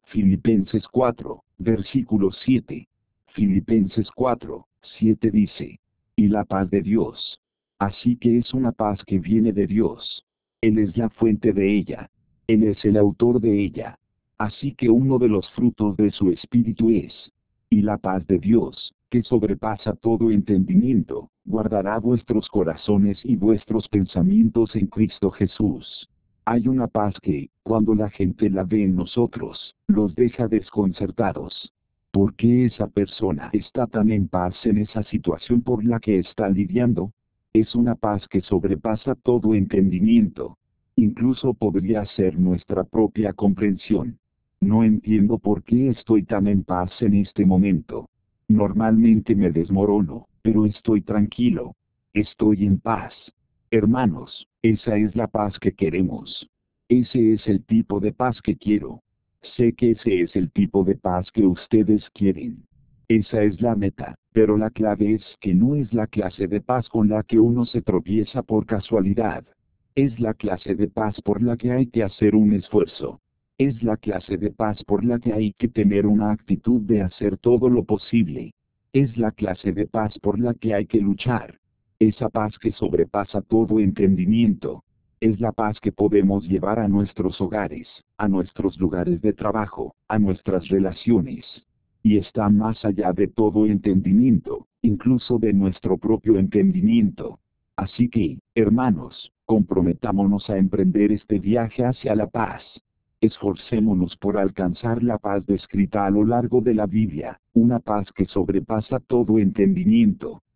Filipenses cuatro, versículo siete. Filipenses cuatro, siete dice: y la paz de Dios. Así que es una paz que viene de Dios. Él es la fuente de ella. Él es el autor de ella. Así que uno de los frutos de su espíritu es: y la paz de Dios, que sobrepasa todo entendimiento, guardará vuestros corazones y vuestros pensamientos en Cristo Jesús. Hay una paz que, cuando la gente la ve en nosotros, los deja desconcertados. ¿Por qué esa persona está tan en paz en esa situación por la que está lidiando? Es una paz que sobrepasa todo entendimiento. Incluso podría ser nuestra propia comprensión. No entiendo por qué estoy tan en paz en este momento. Normalmente me desmorono, pero estoy tranquilo. Estoy en paz. Hermanos, esa es la paz que queremos. Ese es el tipo de paz que quiero. Sé que ese es el tipo de paz que ustedes quieren. Esa es la meta, pero la clave es que no es la clase de paz con la que uno se tropieza por casualidad. Es la clase de paz por la que hay que hacer un esfuerzo. Es la clase de paz por la que hay que tener una actitud de hacer todo lo posible. Es la clase de paz por la que hay que luchar. Esa paz que sobrepasa todo entendimiento. Es la paz que podemos llevar a nuestros hogares, a nuestros lugares de trabajo, a nuestras relaciones. Y está más allá de todo entendimiento, incluso de nuestro propio entendimiento. Así que, hermanos, comprometámonos a emprender este viaje hacia la paz. Esforcémonos por alcanzar la paz descrita a lo largo de la Biblia, una paz que sobrepasa todo entendimiento.